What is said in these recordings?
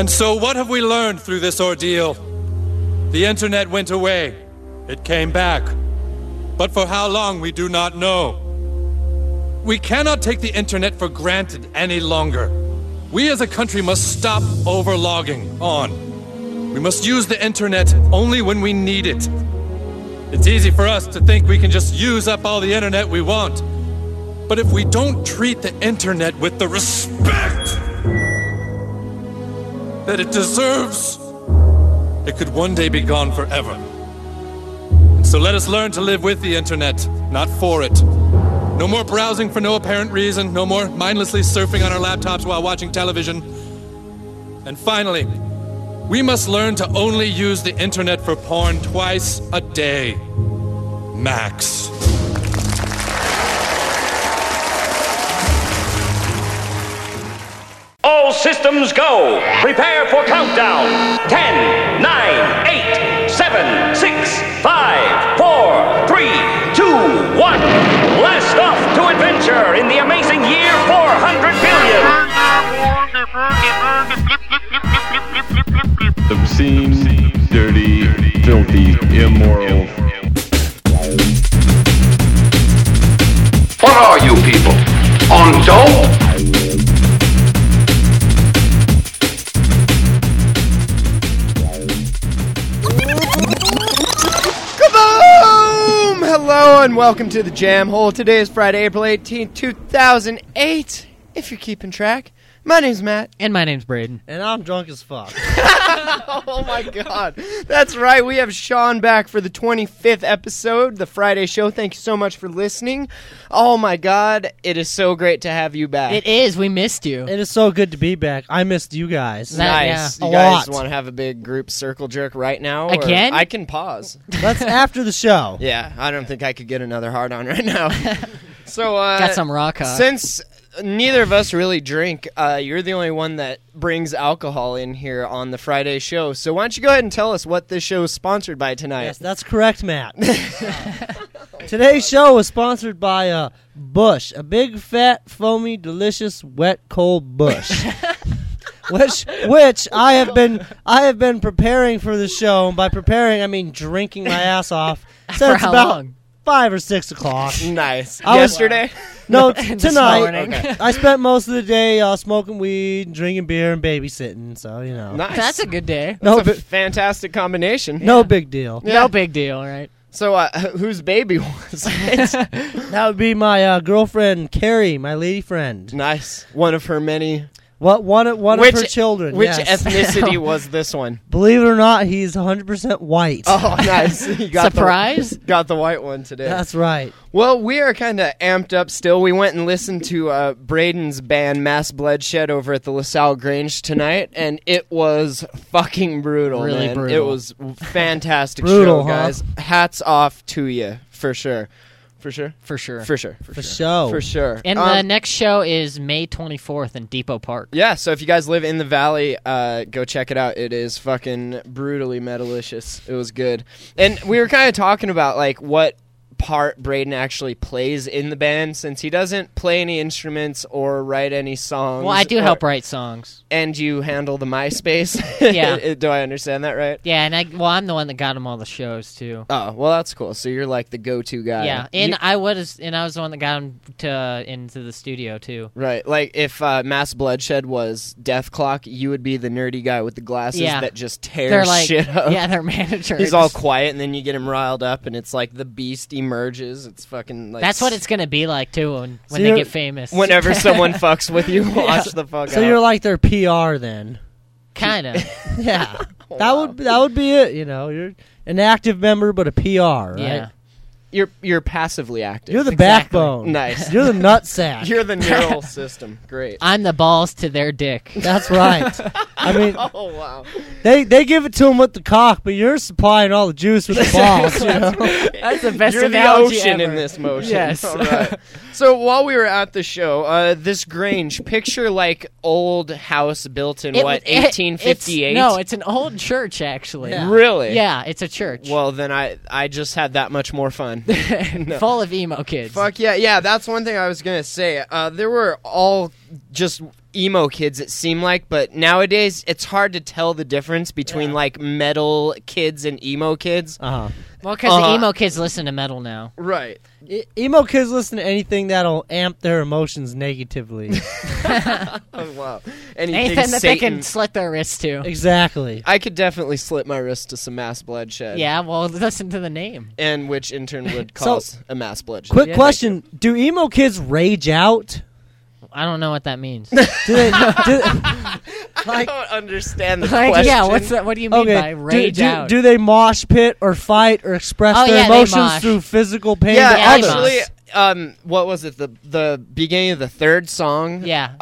And so what have we learned through this ordeal? The internet went away. It came back. But for how long, we do not know. We cannot take the internet for granted any longer. We as a country must stop overlogging on. We must use the internet only when we need it. It's easy for us to think we can just use up all the internet we want. But if we don't treat the internet with the respect that it deserves, it could one day be gone forever. And so let us learn to live with the internet, not for it. No more browsing for no apparent reason, no more mindlessly surfing on our laptops while watching television. And finally, we must learn to only use the internet for porn twice a day. Max. All systems go. Prepare for countdown. 10, 9, 8, 7, 6, 5, 4, 3, 2, 1. Blast off to adventure in the amazing year 400 billion. Obscene, dirty, filthy, immoral. What are you people? On dope? Hello and welcome to the Jam Hole. Today is Friday, April 18th, 2008. If you're keeping track, my name's Matt. And my name's Braden. And I'm drunk as fuck. Oh my god. That's right, we have Sean back for the 25th episode, the Friday show. Thank you so much for listening. Oh my god, it is so great to have you back. It is. We missed you. It is so good to be back. I missed you guys. Nice. Yeah, you guys want to have a big group circle jerk right now? Again? I can pause. That's after the show. Yeah, I don't think I could get another hard on right now. So, got some rock hard. Since neither of us really drink, you're the only one that brings alcohol in here on the Friday show. So why don't you go ahead and tell us what this show is sponsored by tonight? Yes, that's correct, Matt. Today's show is sponsored by Bush, a big, fat, foamy, delicious, wet, cold bush. which I have been preparing for the show. And by preparing, I mean drinking my ass off since about long? 5 or 6 o'clock. Nice. Yesterday? No, tonight. Okay. I spent most of the day smoking weed, drinking beer, and babysitting. So you know, Nice. That's a good day. That's a fantastic combination. No big deal. No big deal, right? So, whose baby was it? That would be my girlfriend Carrie, my lady friend. Nice. One of her many. One of her children. Which yes. ethnicity was this one? Believe it or not, he's 100% white. Oh, nice. You got Surprise? Got the white one today. That's right. Well, we are kind of amped up still. We went and listened to Braden's band Mass Bloodshed over at the LaSalle Grange tonight, and it was fucking brutal, Really man. brutal. It was fantastic Brutal, show, guys. Hats off to you, for sure. For sure? For sure. For sure. For show. For sure. And the next show is May 24th in Depot Park. Yeah, so if you guys live in the Valley, go check it out. It is fucking brutally metalicious. It was good. And we were kind of talking about, like, what part Braden actually plays in the band, since he doesn't play any instruments or write any songs. Well, I do help write songs. And you handle the MySpace? Yeah. Do I understand that right? Yeah, and I'm the one that got him all the shows, too. Oh, well, that's cool. So you're like the go-to guy. Yeah, and I was the one that got him into the studio, too. Right, like if Mass Bloodshed was Death Clock, you would be the nerdy guy with the glasses that just tears shit up. Yeah, their manager. He's all quiet, and then you get him riled up, and it's like the beast emerges. It's fucking like... That's what it's going to be like, too, when they get famous. Whenever someone fucks with you, watch the fuck out. So you're like their PR then. Kind of. Yeah. That would be it, you know. You're an active member, but a PR, right? Yeah. You're passively active. You're the Exactly. backbone. Nice. You're the nutsack. You're the neural system. Great. I'm the balls to their dick. That's right. I mean, Oh, wow. they give it to him with the cock, but you're supplying all the juice with the balls, you know? That's the best You're the analogy ocean ever. in this motion. Yes. All right. So while we were at the show, this Grange, picture like old house built in, 1858? It's an old church, actually. Yeah. Really? Yeah, it's a church. Well, then I just had that much more fun. No. Full of emo kids. Fuck yeah. Yeah, that's one thing I was going to say. There were all just emo kids, it seemed like, but nowadays it's hard to tell the difference between like metal kids and emo kids. Uh-huh. Well, because the emo kids listen to metal now. Right. Emo kids listen to anything that'll amp their emotions negatively. Oh, wow. Anything that they can slit their wrists to. Exactly. I could definitely slit my wrist to some mass bloodshed. Yeah, well, listen to the name. And which in turn would cause a mass bloodshed. Quick question: do emo kids rage out? I don't know what that means. Do they? I don't understand the like, question. yeah, what's that? What do you mean by rage out? Do they mosh pit or fight or express their they emotions mosh. through physical pain? Yeah, to they others? actually, what was it? The beginning of the third song? Yeah.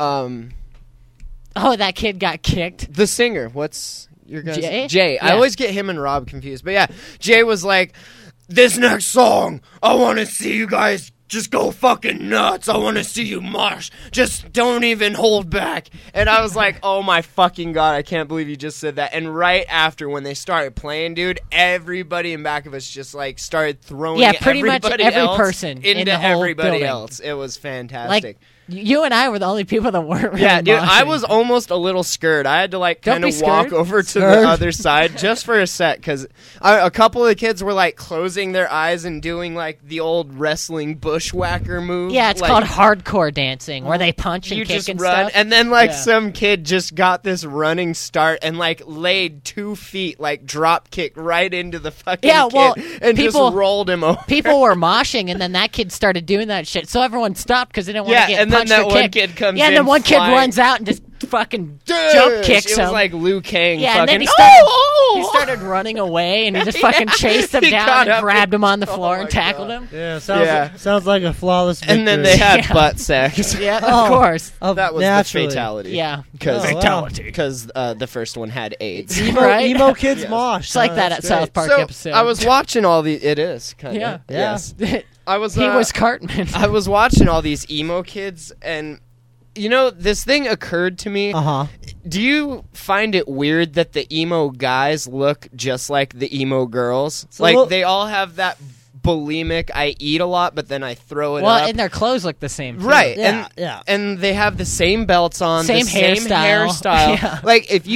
Oh, that kid got kicked. The singer, what's your guys? Jay? Jay. I Yeah. always get him and Rob confused. But yeah, Jay was like, this next song, I want to see you guys just go fucking nuts. I want to see you mosh. Just don't even hold back. And I was like, oh my fucking God, I can't believe you just said that. And right after when they started playing, dude, everybody in back of us just like started throwing pretty much everybody every else person in into the whole everybody building. else. It was fantastic. Like, you and I were the only people that weren't really Yeah, dude, I moshing. was almost a little scared. I had to like Don't kind be of walk scared. over to Scared? the other side just for a sec because a couple of the kids were like closing their eyes and doing like the old wrestling bushwhacker move. Yeah, it's like, called hardcore dancing, where they punch and you kick just and run, stuff. and then like Yeah. some kid just got this running start and like laid 2 feet like drop kick right into the fucking Yeah, kid well, and people- just rolled him over. People were moshing, and then that kid started doing that shit. So everyone stopped because they didn't want Yeah, to get and then punched that or one kicked. kid comes Yeah, and in then one kid flying. runs out and just fucking Dude, jump kicks it him. was like Liu Kang. Yeah, fucking, and then he started, "Oh!" he started running away, and he just fucking chased him He down got and up grabbed and- him on the oh floor my and tackled God. him. Yeah, sounds Yeah. sounds like a flawless victory. And then they had Yeah. butt sex. Yeah, Oh. of course. That was naturally. the fatality. Yeah. Because Oh, wow. the first one had AIDS. Emo, Right? emo kids mosh. It's like that at That's South Park So episode. I was watching all the. It is kind of. Yeah. Yeah. Yes. I was. he was Cartman. I was watching all these emo kids, and you know, this thing occurred to me. Uh huh. Do you find it weird that the emo guys look just like the emo girls? a Like little- they all have that bulimic. I eat a lot, but then I throw it well, up. and their clothes look the same. Too. Right, Yeah, and yeah. and they have the same belts on, Same the same hairstyle. hairstyle. Yeah. Like if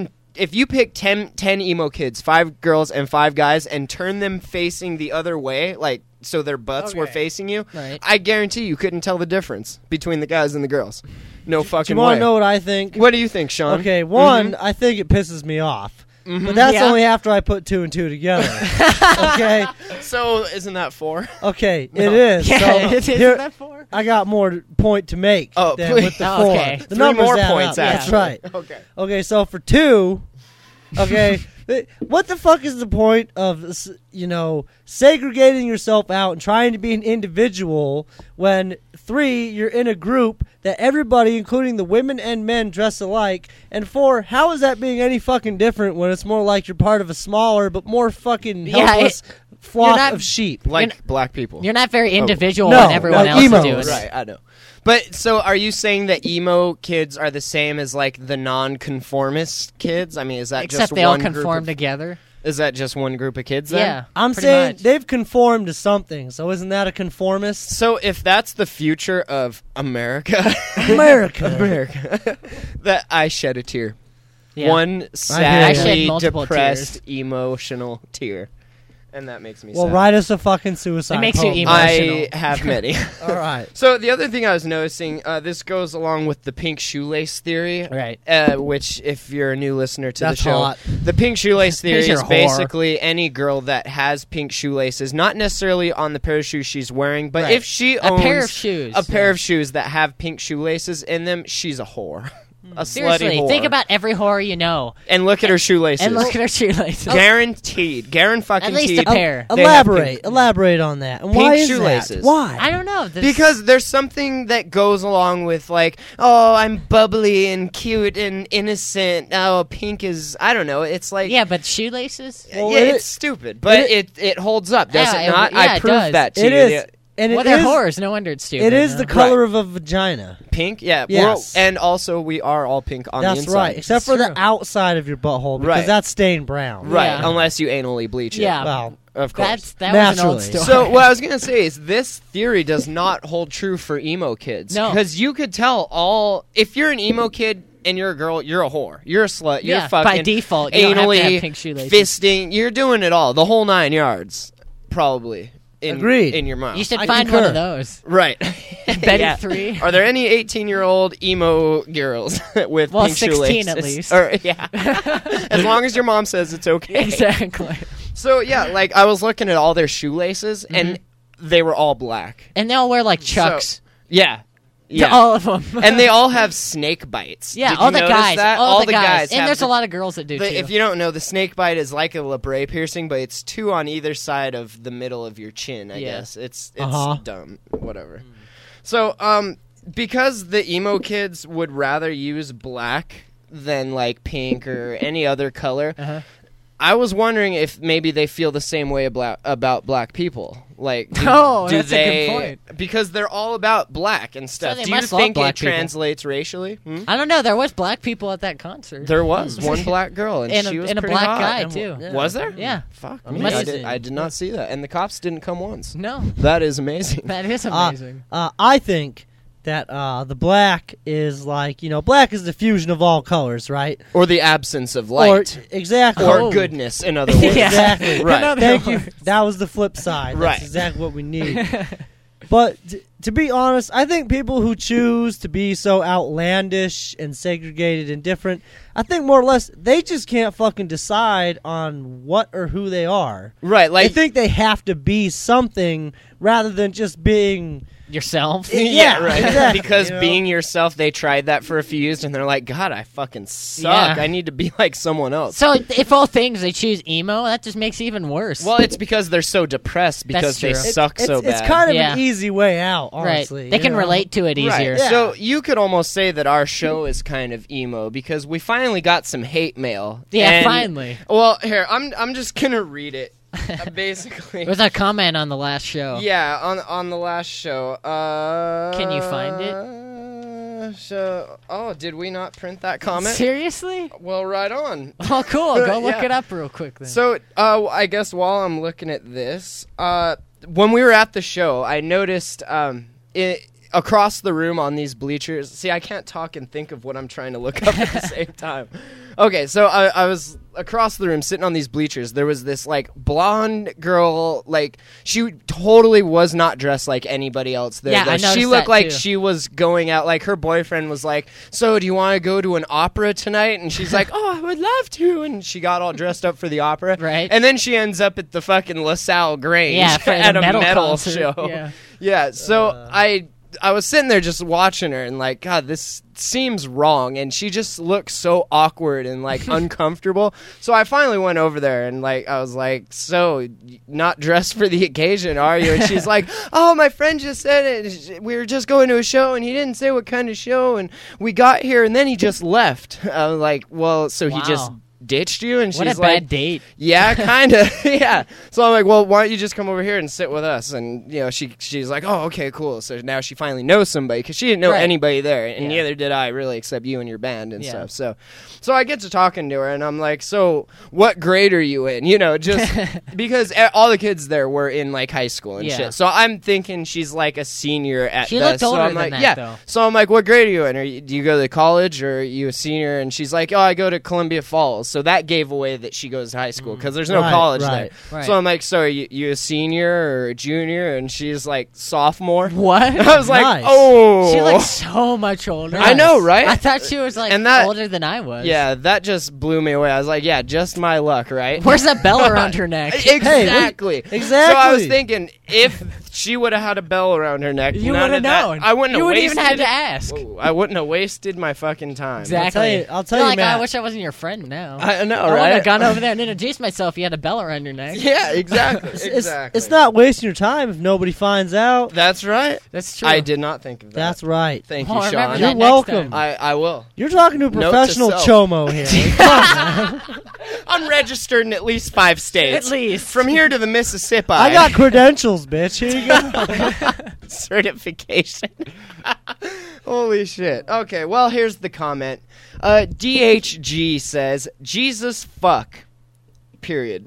you pick 10 emo kids, 5 girls and 5 guys, and turn them facing the other way, like so their butts were Okay. facing you, Right. I guarantee you couldn't tell the difference between the guys and the girls. No Do fucking you want way. to know what I think? What do you think, Sean? Okay, one, I think it pisses me off. Mm-hmm. But that's Yeah. only after I put 2 and 2 together. Okay? So isn't that 4? Okay, it is. Yeah, So it is here- that for? I got more point to make Oh, than please. with the Oh, 4. okay. The 3 numbers more add points, up. That's actually. right. Okay. Okay, so for 2, okay, what the fuck is the point of, segregating yourself out and trying to be an individual when 3, you're in a group that everybody, including the women and men, dress alike, and 4, how is that being any fucking different when it's more like you're part of a smaller but more fucking Yeah, helpless flock not- of sheep? Like black people. You're not very individual No, when everyone like else emos. is doing it. Right, I know. But so are you saying that emo kids are the same as like the non-conformist kids? I mean, is that Except just they all one group conform of, together. Is that just one group of kids then? Yeah. I'm pretty saying much. they've conformed to something, so isn't that a conformist? So if that's the future of America, America. that I shed a tear. Yeah. One I sadly shed multiple depressed, emotional tear. And that makes me Well, sad. write us a fucking suicide It makes you poem. emo- I emotional. have many. All right. So the other thing I was noticing, this goes along with the pink shoelace theory, Right. Which, if you're a new listener to That's the show, hot. the pink shoelace theory You're is a whore. basically any girl that has pink shoelaces, not necessarily on the pair of shoes she's wearing, but Right. if she A owns pair of shoes, a pair yeah. of shoes that have pink shoelaces in them, she's a whore. A slutty Seriously, whore. think about every horror you know, and look at her shoelaces. and look at her shoelaces. Guaranteed. Fucking At least a teed. pair. They have Elaborate. Elaborate on that. And Pink why is shoelaces. that? Why? I don't know. Because there's something that goes along with like, oh, I'm bubbly and cute and innocent. Oh, pink is, I don't know. It's like, yeah, but shoelaces. Well, yeah, it- it's stupid, but it holds up, does Yeah, it not? yeah, I it proved does. that to It you. is. Yeah. And Well, it they're is. horrors. No wonder it's stupid. It is no? the color of a vagina. Pink, yeah. Yes. And also, we are all pink on the That's inside. right. Except for the true. outside of your butthole because Right. that's stained brown. Right, Yeah. unless you anally bleach it. Yeah. Well, Of course. That was an old Naturally. story. So what I was gonna say is this theory does not hold true for emo kids. No. Because you could tell if you're an emo kid and you're a girl, you're a whore. You're a slut. You're Yeah, fucking by default, you don't have to anally have pink shoelaces. fisting. You're doing it all. The whole 9 yards. Probably. Agreed. In your mouth. you should I find concur. one of those. Right. Betty Yeah. 3. Are there any 18-year-old emo girls with Well, pink 16 shoelaces? at least. Or, yeah. As long as your mom says it's okay. Exactly. So, yeah, like, I was looking at all their shoelaces, and they were all black. And they'll wear like Chucks. Yeah. To Yeah. all of them. And they all have snake bites. yeah, Did all you the notice guys. that? All the guys. have And there's the- a lot of girls that do too. If you don't know, the snake bite is like a labret piercing, but it's 2 on either side of the middle of your chin, I Yeah. guess. It's Uh-huh. dumb. Whatever. So, because the emo kids would rather use black than like pink or any other color, I was wondering if maybe they feel the same way about black people. Like, do that's a they, good point. Because they're all about black and stuff. they Do you must love think black it people. translates racially? I don't know. There was black people at that concert. There was one black girl, and And she a- was and a pretty black hot. guy, too. Was there? Yeah. Fuck. Must have been. I did not see that, and the cops didn't come once. No. That is amazing. That is amazing. I think that the black is like, black is the fusion of all colors, right? Or the absence of light, Exactly. or goodness. In other words, Yeah. Exactly. Right. Another Thank you. word. That was the flip side. That's Right. exactly what we need. But to be honest, I think people who choose to be so outlandish and segregated and different, I think more or less they just can't fucking decide on what or who they are. Right. They Like, think they have to be something rather than just being. Yourself. Yeah, right. exactly, Because being yourself, they tried that for a few years, and they're like, God, I fucking suck. Yeah. I need to be like someone else. So if all things they choose emo, that just makes it even worse. Well, it's because they're so depressed because they true. suck so bad. It's kind of Yeah. an easy way out, right. honestly. They can relate to it easier. Right. Yeah. So you could almost say that our show is kind of emo because we finally got some hate mail. Yeah, And- finally. Well, here I'm just gonna read it. Basically, It was a comment on the last show. yeah, on the last show. Can you find it? Did we not print that comment? Seriously? Well, right on. Oh, cool. Go look Yeah. it up real quick then. So, I guess while I'm looking at this, when we were at the show, I noticed across the room on these bleachers. See, I can't talk and think of what I'm trying to look up at the same time. Okay, so I was across the room sitting on these bleachers. There was this like blonde girl, like she totally was not dressed like anybody else there. Yeah, though. I She noticed looked that, like too. she was going out. Like her boyfriend was like, "So, do you want to go to an opera tonight?" And she's like, "Oh, I would love to." And she got all dressed up for the opera. Right. And then she ends up at the fucking LaSalle Grange Yeah, for at the a metal metal concert. show. Yeah. Yeah, so I was sitting there just watching her and like, God, this seems wrong. And she just looked so awkward and like uncomfortable. So I finally went over there and like, I was like, "So, not dressed for the occasion, are you?" And she's like, "Oh, my friend just said it. We were just going to a show and he didn't say what kind of show. And we got here and then he just left." I was like, "Well, so he Wow. just ditched you?" And What she's a like, bad date. "Yeah, kind of." Yeah. So I'm like, "Well, why don't you just come over here and sit with us?" And she's like, "Oh, okay, cool." So now she finally knows somebody because she didn't know Right. anybody there, and Yeah. neither did I really, except you and your band and Yeah. stuff. So I get to talking to her, and I'm like, "So what grade are you in?" Just because all the kids there were in like high school and Yeah. shit. So I'm thinking she's like a senior at She best. looked So older I'm than like, that, yeah. though. So I'm like, "What grade are you in? Do you go to college or are you a senior?" And she's like, "Oh, I go to Columbia Falls." So that gave away that she goes to high school because there's no Right, college right, there. right. So I'm like, "So are you a senior or a junior?" And she's like, "Sophomore." What? I was like, Nice. "Oh." She looks so much older. I know, right? I thought she was like And that- older than I was. Yeah, that just blew me away. I was like, "Yeah, just my luck, right?" Where's that bell around her neck? Exactly. Exactly. So I was thinking, if she would have had a bell around her neck, You none would have of that- known. I wouldn't You have wouldn't wasted. even had to ask. Whoa, I wouldn't have wasted my fucking time. Exactly. I'll tell You're you, like, Matt. I wish I wasn't your friend now. I know, I would right? have gone over there and introduced myself. You had a bell around your neck. Yeah, exactly. It's not wasting your time if nobody finds out. That's right. That's true. I did not think of that. That's right. Thank Well, you, remember Sean. that You're next welcome. time. I will. You're talking to a Note to professional self. chomo here. Come on, man. I'm registered in at least 5 states. At least. From here to the Mississippi. I got credentials, bitch. Here you go. certification. Holy shit. Okay, well, here's the comment. DHG says, "Jesus fuck." period.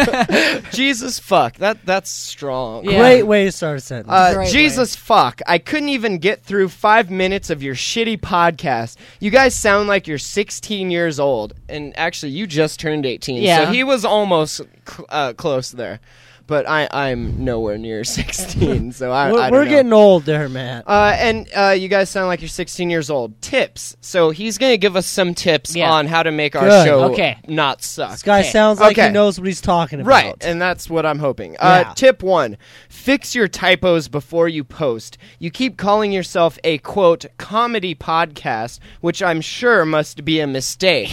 Jesus fuck. That's strong. Yeah. Great way to start a sentence. Great Jesus fuck. I couldn't even get through 5 minutes of your shitty podcast. You guys sound like you're 16 years old. And actually, you just turned 18. Yeah. So he was almost close there. But I'm nowhere near 16, so I don't We're know. getting old there, Matt. And you guys sound like you're 16 years old. Tips. So he's going to give us some tips Yeah. on how to make our Good. show Okay. not suck. This guy Okay. sounds like Okay. he knows what he's talking about. Right, and that's what I'm hoping. Yeah. Tip 1, fix your typos before you post. You keep calling yourself a, quote, comedy podcast, which I'm sure must be a mistake.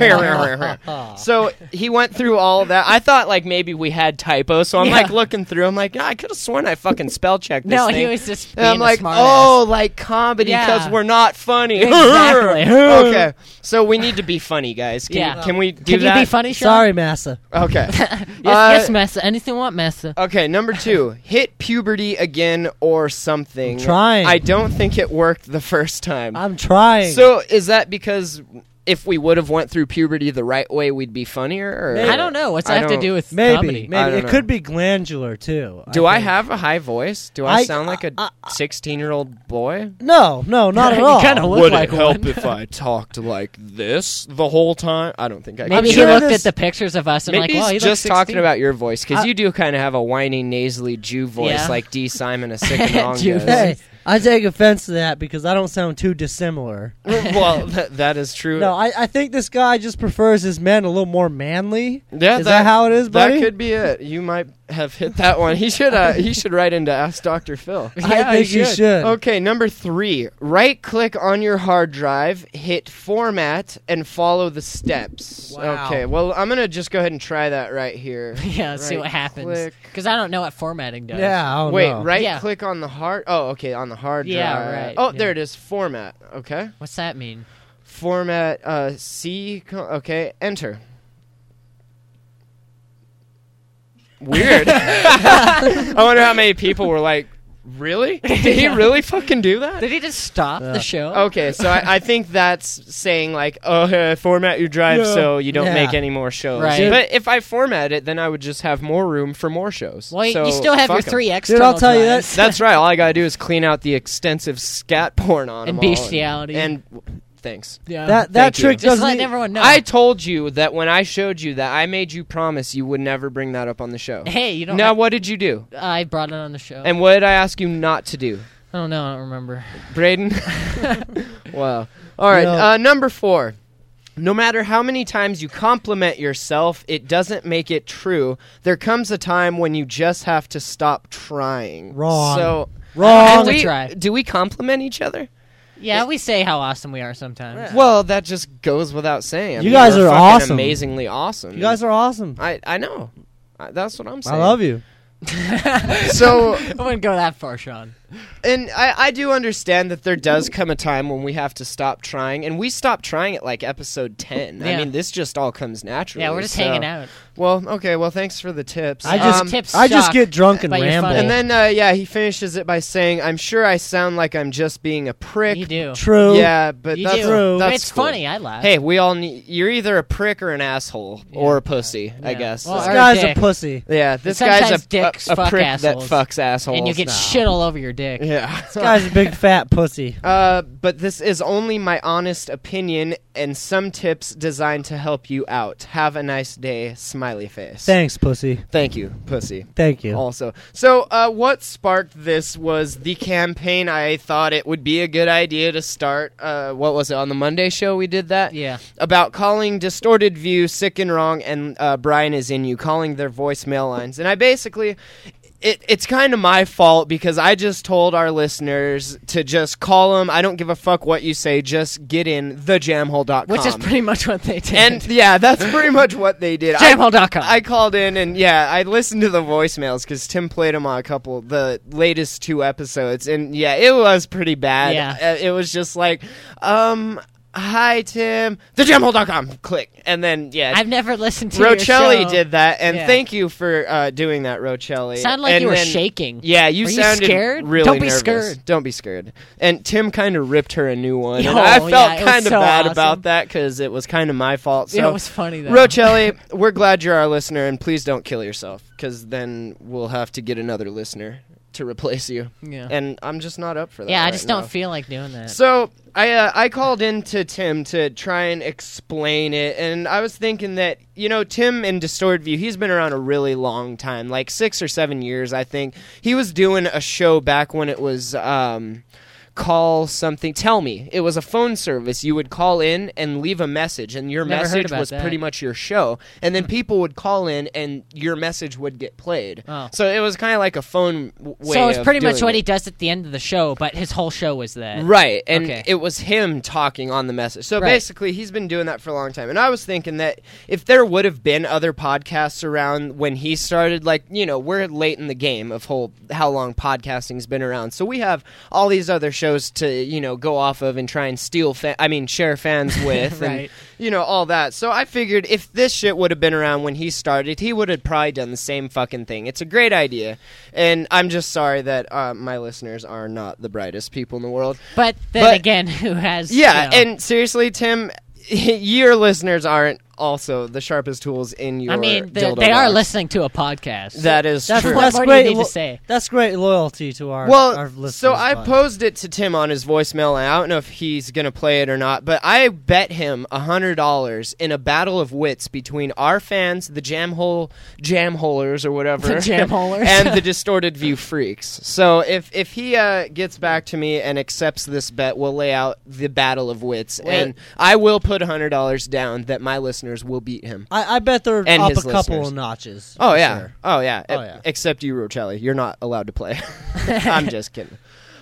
So he went through all of that. I thought, like, maybe we had typos, so I'm, like, looking through. I'm like, I could have sworn I fucking spell checked this No, thing. he was just And being I'm like, a smart oh, like comedy because Yeah. we're not funny. Exactly. Okay, so we need to be funny, guys. Yeah. Can we do Can that? you be funny, Sean? Sorry, Massa. Okay. Yes, Messa. Anything you want, Messa. Okay, number 2, hit puberty again or something. I'm trying. I don't think it worked the first time. I'm trying. So is that because if we would have went through puberty the right way, we'd be funnier? Or I don't know. What's that have to do with maybe, comedy? I maybe don't it know. could be glandular too. Do I think. have a high voice? Do I I- sound like a 16-year-old boy? No, not at You all. kinda look like one. if I talked like this the whole time? I don't think I Maybe could. he sure looked this- at the pictures of us and Maybe like, well, he he's looks just talking 16. about your voice, because I- you do kind of have a whiny, nasally Jew voice Yeah. like D. Simon, a sick and wrong Jew does. Hey, I take offense to that because I don't sound too dissimilar. Well, that is true. No, I think this guy just prefers his men a little more manly. Yeah, Is that how it is, buddy? That could be it. You might have hit that one. He should write into Ask Dr. Phil. I think you should. Okay, number 3. Right-click on your hard drive, hit Format, and follow the steps. Wow. Okay, well, I'm going to just go ahead and try that right here. Yeah, let's see what happens. Right-click. Because I don't know what formatting does. Yeah, I don't Wait, know. right-click on the hard... Oh, okay, on the hard drive. Yeah, right, Oh, yeah. there it is. Format. Okay. What's that mean? Format, C... Okay, enter. Weird. I wonder how many people were like, really? Did he really fucking do that? Did he just stop the show? Okay, so I think that's saying like, format your drive Yeah. so you don't Yeah. make any more shows. Right. But if I format it, then I would just have more room for more shows. Well, So you still have your fuck 'em. 3 external I'll tell you drives. That's right. All I gotta do is clean out the extensive scat porn on And them all. bestiality. And thanks. Yeah. That Thank you. trick just doesn't. letting everyone know. I told you that when I showed you that, I made you promise you would never bring that up on the show. Hey, you don't. Now, have- what did you do? I brought it on the show. And what did I ask you not to do? I don't know. I don't remember. Braden? Wow. All right, No. number 4. No matter how many times you compliment yourself, it doesn't make it true. There comes a time when you just have to stop trying. Wrong. So, Wrong. to try. do we compliment each other? Yeah, we say how awesome we are sometimes. Well, that just goes without saying. I You mean, guys we're are fucking awesome. amazingly awesome. You guys are awesome. I know. That's what I'm saying. I love you. So, I wouldn't go that far, Sean. and I do understand that there does come a time when we have to stop trying, and we stopped trying at like episode 10. I Yeah. mean, this just all comes naturally. Yeah, we're just so- hanging out. Well, okay. Well, thanks for the tips. I just- Tips I just suck, get drunk and but you're ramble. funny. and then he finishes it by saying, "I'm sure I sound like I'm just being a prick." You do. True. Yeah, but You that's do. true. That's It's cool. funny. I laugh. Hey, we all need. You're either a prick or an asshole or a pussy. I Yeah. guess. Well, This or a guy's a dick. pussy. Yeah, this Sometimes guy's dicks a fuck prick assholes. that fucks assholes. And you get shit all over your dick. Yeah. This guy's a big fat pussy. But this is only my honest opinion and some tips designed to help you out. Have a nice day, smiley face. Thanks, pussy. Thank you, pussy. Thank you. Also, so what sparked this was the campaign. I thought it would be a good idea to start. What was it, on the Monday show we did that? Yeah. About calling Distorted View Sick and Wrong and Brian Is In You, calling their voicemail lines. And I basically... It's kind of my fault because I just told our listeners to just call them. I don't give a fuck what you say. Just get in thejamhole.com. Which is pretty much what they did. And yeah, that's pretty much what they did. Jamhole.com. I called in and yeah, I listened to the voicemails because Tim played them on the latest 2 episodes, and yeah, it was pretty bad. Yeah. It was just like, hi, Tim, thejamhole.com, click. And then, yeah. I've never listened to your Rocelli show. did that, and Yeah. thank you for doing that, Rocelli. Sounded like and you were then, shaking. Yeah, you Were you sounded scared? really Don't be nervous. scared. Don't be scared. And Tim kind of ripped her a new one. And Oh, I felt yeah, it was kind of so bad awesome. about that because it was kind of my fault. So, Yeah, it was funny, though. Rocelli, we're glad you're our listener, and please don't kill yourself because then we'll have to get another listener to replace you. Yeah. And I'm just not up for that. Yeah, I right just now. don't feel like doing that. So I called in to Tim to try and explain it, and I was thinking that, you know, Tim in Distorted View, he's been around a really long time, like 6 or 7 years, I think. He was doing a show back when it was call something, tell me. It was a phone service. You would call in and leave a message, and your Never heard message about was that. pretty much your show. And then people would call in, and your message would get played. Oh. So it was kind of like a phone way So it's of pretty much doing what it. he does at the end of the show, but his whole show was that. Right, and Okay. it was him talking on the message. So Right. basically, he's been doing that for a long time. And I was thinking that if there would have been other podcasts around when he started, like, you know, we're late in the game of how long podcasting's been around. So we have all these other shows to, you know, go off of and try and share fans with, and, Right. you know, all that. So I figured if this shit would have been around when he started, he would have probably done the same fucking thing. It's a great idea. And I'm just sorry that my listeners are not the brightest people in the world. But then But- again, who has... Yeah, you know, and seriously, Tim, your listeners aren't also the sharpest tools in your I mean, dildo they are box. listening to a podcast. That is That's, true. What that's more great. do you need to say? That's great loyalty to our Well, listeners. so I but- posed it to Tim on his voicemail, and I don't know if he's going to play it or not, but I bet him $100 in a battle of wits between our fans, the Jamholers or whatever, The Jamholers. and the Distorted View freaks. So if he gets back to me and accepts this bet, we'll lay out the battle of wits, and I will put $100 down that my listeners will beat him. I bet they're And up a his couple listeners. of notches. Oh for yeah. sure. Oh yeah. Oh, yeah. Except you, Rocelli. You're not allowed to play. I'm just kidding.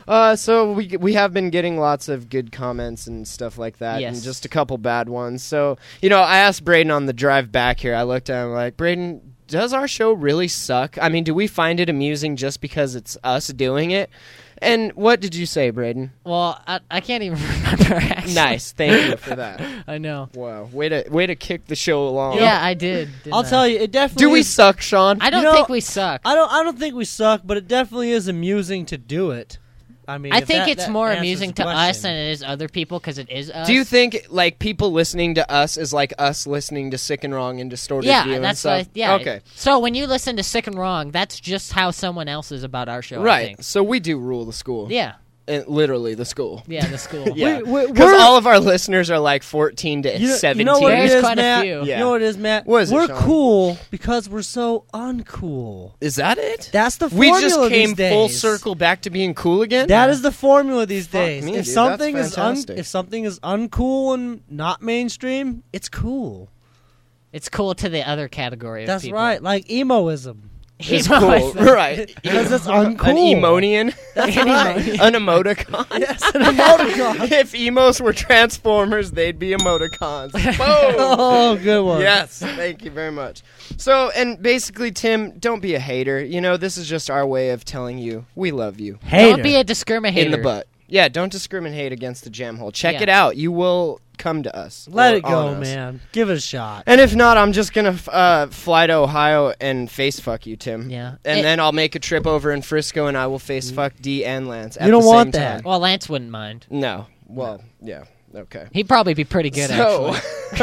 So we have been getting lots of good comments and stuff like that, Yes. and just a couple bad ones. So, you know, I asked Braden on the drive back here. I looked at him like, Braden, does our show really suck? I mean, do we find it amusing just because it's us doing it? And what did you say, Braden? Well, I can't even remember, actually. Nice. Thank you for that. I know. Wow. Way to kick the show along. Yeah, I did. I'll tell you, it definitely. Do we is- suck, Sean? I don't You know, think we suck. I don't think we suck, but it definitely is amusing to do it. I mean, I if think that- it's that more answers amusing the to us question. than it is other people because it is us. Do you think like people listening to us is like us listening to Sick and Wrong and Distorted View Yeah, and that's stuff? yeah. Okay. So when you listen to Sick and Wrong, that's just how someone else is about our show. I Right. think. So we do rule the school. Yeah. And literally the school. Yeah. The school. Yeah. we're- Because all of our listeners are like 14 to 17. You know what it There's is, quite a Matt? few. Yeah. You know what it is, Matt? What is it, we're Sean? cool because we're so uncool. Is that it? That's the We formula just came these days. full circle back to being cool again? That is the formula these days. me, If dude, something that's is fantastic. if something is uncool and not mainstream, it's cool. It's cool to the other category of That's people. right, like emoism. It's Emo cool. is the- Right. Because it's An uncool. emonian. That's right. An emoticon. Yes, an emoticon. If emos were Transformers, they'd be emoticons. Boom! Oh, good one. Yes, thank you very much. So, and basically, Tim, don't be a hater. You know, this is just our way of telling you we love you. Hater. Don't be a discriminator. In the butt. Yeah, don't discriminate against the jam hole. Check Yeah. it out. You will come to us. Let or it go, on us. man. Give it a shot. And if not, I'm just going to fly to Ohio and face fuck you, Tim. Yeah. And then I'll make a trip over in Frisco and I will face fuck D and Lance at You don't the want same that. time. Well, Lance wouldn't mind. No. Well, yeah. Okay. He'd probably be pretty good, actually.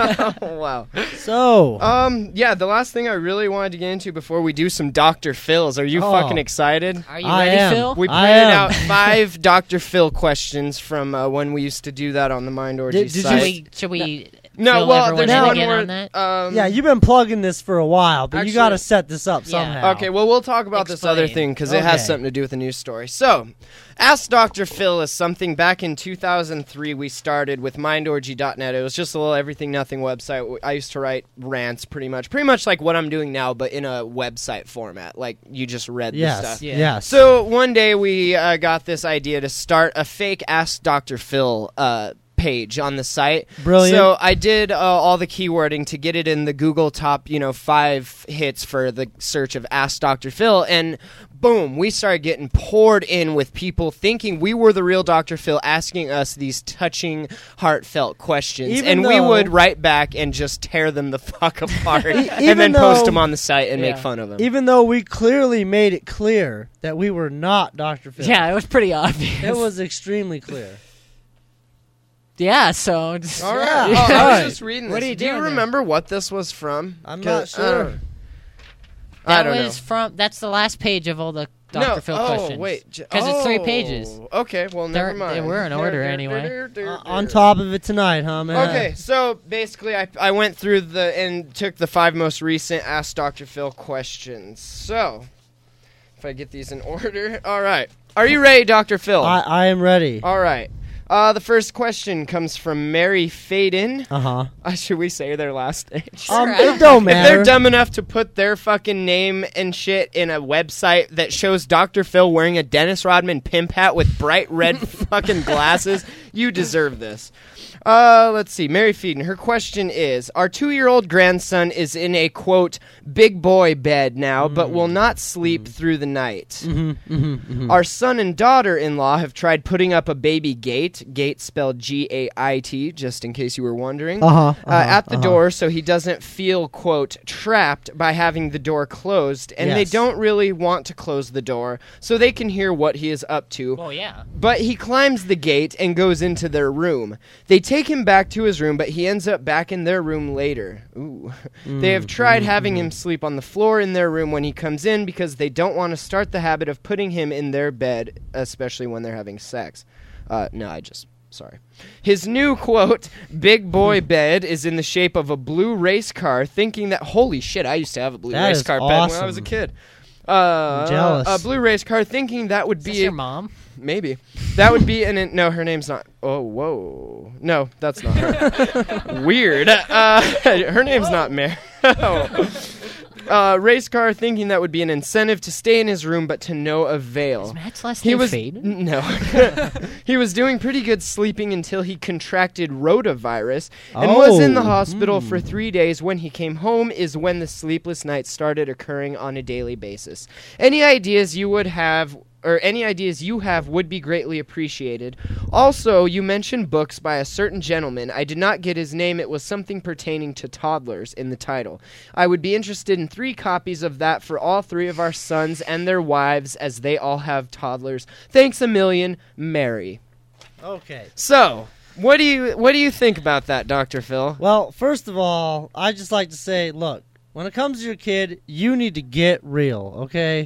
Wow. So, Yeah, the last thing I really wanted to get into before we do some Dr. Phil's. Are you Oh. fucking excited? Are you I ready, am. Phil? We I printed am. out 5 Dr. Phil questions from when we used to do that on the Mind Orgy Did you site. Should we No, fill well, everyone there's in one again where, on that? yeah, you've been plugging this for a while, but you Actually- got to set this up Yeah. somehow. Okay, well, we'll talk about this other Explain. thing because it has Okay. something to do with the news story. So, Ask Dr. Phil is something back in 2003 we started with mindorgy.net. It was just a little everything nothing website. I used to write rants pretty much like what I'm doing now, but in a website format. Like you just read the Yes. stuff. Yeah. Yes. So one day we got this idea to start a fake Ask Dr. Phil page on the site. Brilliant. So I did all the keywording to get it in the Google top, 5 hits for the search of Ask Dr. Phil, and boom, we started getting poured in with people thinking we were the real Dr. Phil, asking us these touching, heartfelt questions, Even we though- would write back and just tear them the fuck apart, and even then post though- them on the site and make Yeah. fun of them. Even though we clearly made it clear that we were not Dr. Phil. Yeah, it was pretty obvious. It was extremely clear. Yeah, so just, All right. Yeah. Oh, I was Alright. just reading What this. are you Do you doing there? remember what this was from? I'm 'Cause not sure. I that don't was know. from. That's the last page of all the Dr. Phil questions. Wait. Because it's 3 pages. Okay, well, never mind. they were in order anyway. On top of it tonight, huh, man? Okay, so basically I went through and took the 5 most recent Ask Dr. Phil questions. So, if I get these in order. All right. Are you ready, Dr. Phil? I am ready. All right. The first question comes from Mary Faden. Uh-huh. Should we say their last name? It don't If matter. they're dumb enough to put their fucking name and shit in a website that shows Dr. Phil wearing a Dennis Rodman pimp hat with bright red fucking glasses, you deserve this. Let's see. Mary Feeden, her question is, our 2-year-old grandson is in a, quote, big boy bed now, but will not sleep through the night. Our son and daughter-in-law have tried putting up a baby gate spelled G-A-I-T, just in case you were wondering, at the door so he doesn't feel, quote, trapped by having the door closed, and they Yes. don't really want to close the door so they can hear what he is up to. Well, yeah. But he climbs the gate and goes into their room. They take him back to his room, but he ends up back in their room later. Ooh. They have tried having him sleep on the floor in their room when he comes in because they don't want to start the habit of putting him in their bed, especially when they're having sex. Sorry. His new, quote, big boy bed is in the shape of a blue race car, thinking that, holy shit, I used to have a blue That race is car bed when I was a awesome. kid. jealous. A blue race car, thinking that would Is be this your mom? Maybe. That would be no, her name's not. Oh, whoa. No, that's not her. Weird. Her name's not Mary. Race car thinking that would be an incentive to stay in his room, but to no avail. Is Matt's last He name was Faden? no. He was doing pretty good sleeping until he contracted rotavirus and was in the hospital for 3 days. When he came home is when the sleepless nights started occurring on a daily basis. Any ideas you have would be greatly appreciated. Also, you mentioned books by a certain gentleman. I did not get his name. It was something pertaining to toddlers in the title. I would be interested in 3 copies of that for all 3 of our sons and their wives, as they all have toddlers. Thanks a million, Mary. Okay. So, what do you think about that, Dr. Phil? Well, first of all, I just like to say, look, when it comes to your kid, you need to get real, okay?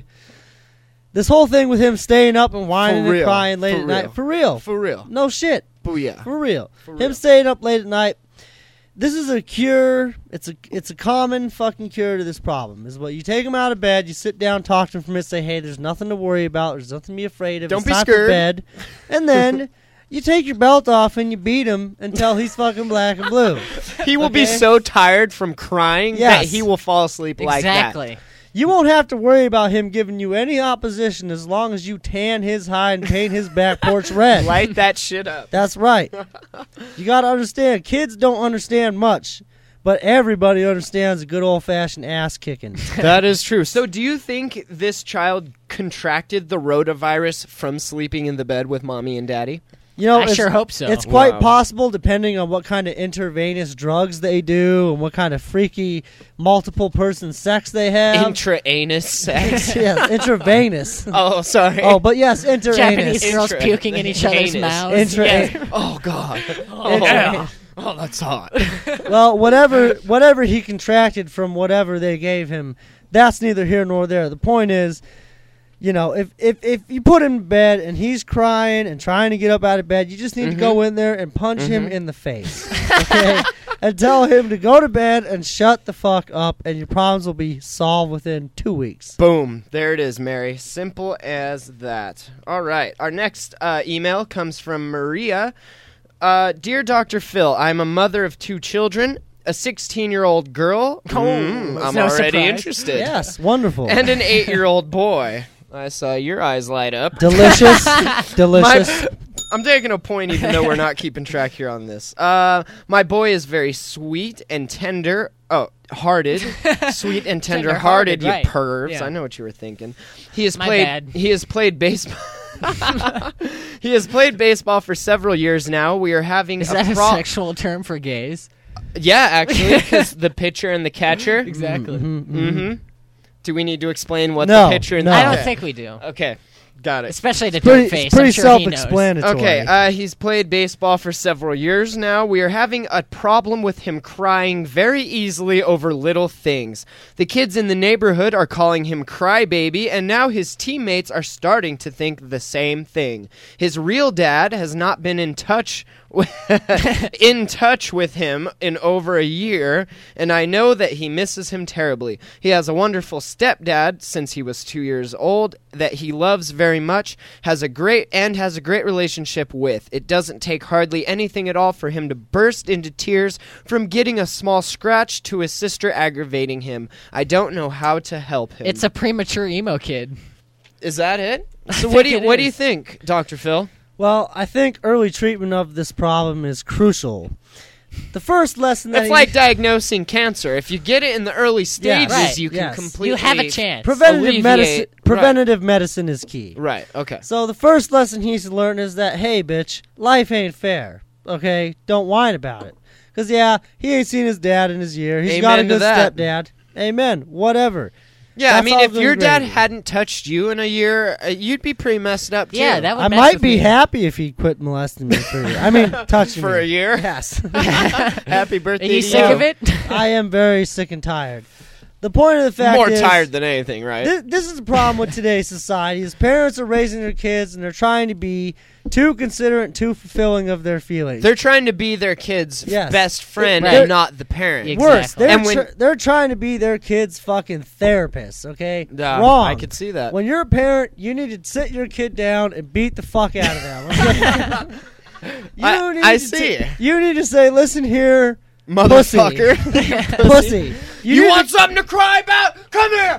This whole thing with him staying up and whining and crying late at night, for real. For real. No shit. Booyah. For real. For Him real. staying up late at night. This is a cure. It's a common fucking cure to this problem. Is what you take him out of bed, you sit down, talk to him for a minute, say, hey, there's nothing to worry about, there's nothing to be afraid of. Don't it's be time scared. For bed. And then you take your belt off and you beat him until he's fucking black and blue. He will be Okay. so tired from crying that Yes. he will fall asleep like that. Exactly. You won't have to worry about him giving you any opposition as long as you tan his hide and paint his back porch red. Light that shit up. That's right. You got to understand, kids don't understand much, but everybody understands a good old-fashioned ass kicking. That is true. So do you think this child contracted the rotavirus from sleeping in the bed with mommy and daddy? You know, I sure hope so. It's quite Wow. possible, depending on what kind of intravenous drugs they do and what kind of freaky multiple-person sex they have. Intraanus sex. Yes, intravenous. Oh, sorry. Oh, but yes, intravenous. Japanese girls Intra- puking in each other's anus. mouths. Intra- Oh, God. Intra- Oh, that's hot. Well, whatever he contracted from whatever they gave him, that's neither here nor there. The point is, you know, if you put him in bed and he's crying and trying to get up out of bed, you just need to go in there and punch him in the face, okay? And tell him to go to bed and shut the fuck up, and your problems will be solved within 2 weeks. Boom. There it is, Mary. Simple as that. All right. Our next email comes from Maria. Dear Dr. Phil, I'm a mother of 2 children, a 16-year-old girl. I'm no already surprise. interested. Yes, wonderful. And an 8-year-old boy. I saw your eyes light up. Delicious. Delicious. I'm taking a point even though we're not keeping track here on this. My boy is very sweet and tender. Oh, hearted. Sweet and tender-hearted, you right. pervs. Yeah. I know what you were thinking. He has My bad. He has played baseball. He has played baseball for several years now. We are having Is that a pro- sexual term for gays? Yeah, actually, because the pitcher and the catcher. Exactly. Mm-hmm. Do we need to explain what No, the pitcher and no. the I don't Okay. think we do. Okay, got it. Especially to Pretty, Dirtface. it's pretty I'm sure he knows. self-explanatory. Okay, he's played baseball for several years now. We are having a problem with him crying very easily over little things. The kids in the neighborhood are calling him Crybaby, and now his teammates are starting to think the same thing. His real dad has not been in touch with him in over a year, and I know that he misses him terribly. He has a wonderful stepdad since he was 2 years old that he loves very much, has a great relationship with. It doesn't take hardly anything at all for him to burst into tears from getting a small scratch to his sister aggravating him. I don't know how to help him. It's a premature emo kid. Is that it? So think what do you it what do you is. think, Dr. Phil? Well, I think early treatment of this problem is crucial. The first lesson that It's like diagnosing cancer. If you get it in the early stages, right. you can Yes. completely... You have a chance. preventative medicine is key. Right, okay. So the first lesson he should learn is that, hey, bitch, life ain't fair. Okay? Don't whine about it. Because, yeah, he ain't seen his dad in his year. He's got a Amen to good that. stepdad. Amen. Whatever. Yeah, That's I mean, all if good your dad gravy. hadn't touched you in a year, you'd be pretty messed up, too. Yeah, that would I mess might with be me. happy if he quit molesting me for a year. I mean, touching For me. a year? Yes. Happy Are birthday you to sick you. of it? I am very sick and tired. The point of the fact More is... tired than anything, right? This is the problem with today's society. Is parents are raising their kids and they're trying to be too considerate, too fulfilling of their feelings. They're trying to be their kid's Yes. best friend Right. and not the parent. Yeah, Worse, exactly. they're, And when- they're trying to be their kids' fucking therapists. Okay, Yeah, wrong. I could see that. When you're a parent, you need to sit your kid down and beat the fuck out of them. Okay? I see. You need to say, "Listen here, Motherfucker. pussy. You want something to cry about? Come here.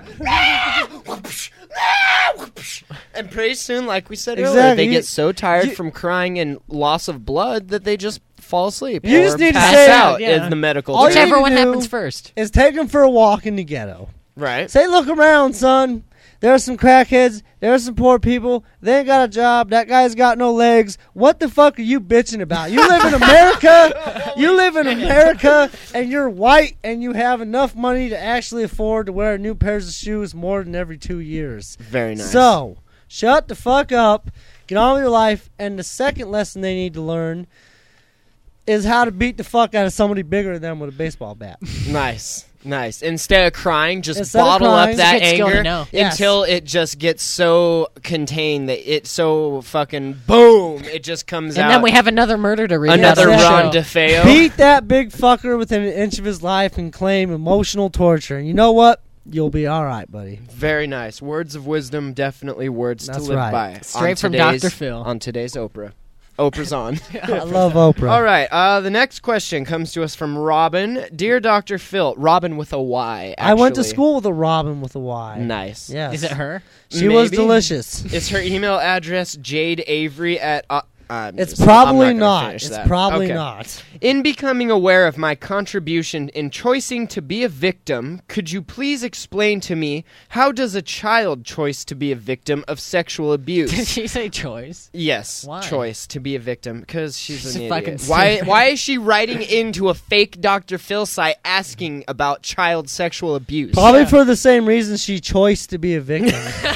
And pretty soon, like we said earlier, Exactly. they get so tired you- from crying and loss of blood that they just fall asleep You or just need to pass say- out Yeah. in the medical All you term. Whichever need to one do- happens first. Is take them for a walk in the ghetto. Right. Say, look around, son. There are some crackheads. There are some poor people. They ain't got a job. That guy's got no legs. What the fuck are you bitching about? You live in America. You live in America, and you're white, and you have enough money to actually afford to wear new pairs of shoes more than every 2 years. Very nice. So, shut the fuck up. Get on with your life. And the second lesson they need to learn is how to beat the fuck out of somebody bigger than them with a baseball bat. Nice. Nice. Instead of crying, just Instead of bottle crying- up that It's a good skill to anger know. Yes. until it just gets so contained that it so fucking boom, it just comes out. And then we have another murder to read. another Yes, Ron show. DeFeo. Beat that big fucker within an inch of his life and claim emotional torture. And you know what? You'll be all right, buddy. Very nice. Words of wisdom, definitely words That's to live right. by. Straight On from today's- Dr. Phil. On today's Oprah. Oprah's on. I love Oprah. All right. The next question comes to us from Robin. Dear Dr. Phil, Robin with a Y, actually. I went to school with a Robin with a Y. Nice. Yes. Is it her? She was Maybe. delicious. Is her email address jadeavery at... It's I'm probably gonna not. finish It's that. probably Okay. not. In becoming aware of my contribution in choosing to be a victim, could you please explain to me how does a child choose to be a victim of sexual Did abuse? she say choice? Yes, Why? choice to be a victim because she's She's an a idiot. fucking Why? stupid. Why is she writing into a fake Dr. Phil site asking about child sexual abuse? Probably for the same reason she chose to be a victim.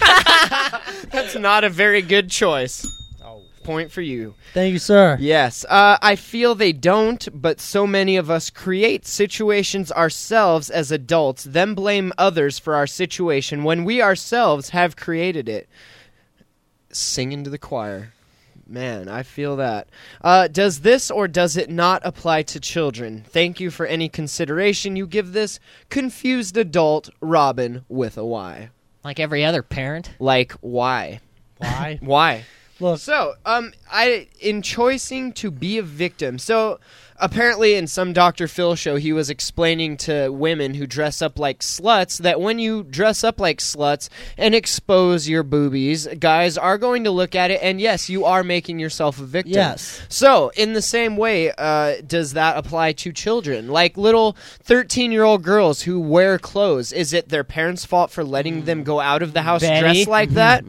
That's not a very good choice. Point for you. Thank you, sir. Yes, I feel they don't, but so many of us create situations ourselves as adults, then blame others for our situation when we ourselves have created it. Singing to the choir. Man, I feel that. Does this or does it not apply to children? Thank you for any consideration you give this confused adult, Robin with a Y. Like every other parent? Like, why? Why? Why? Look, So, in choosing to be a victim, so apparently in some Dr. Phil show, he was explaining to women who dress up like sluts that when you dress up like sluts and expose your boobies, guys are going to look at it, and yes, you are making yourself a victim. Yes. So, in the same way, does that apply to children? Like little 13-year-old girls who wear clothes, is it their parents' fault for letting them go out of the house Betty? dressed like that?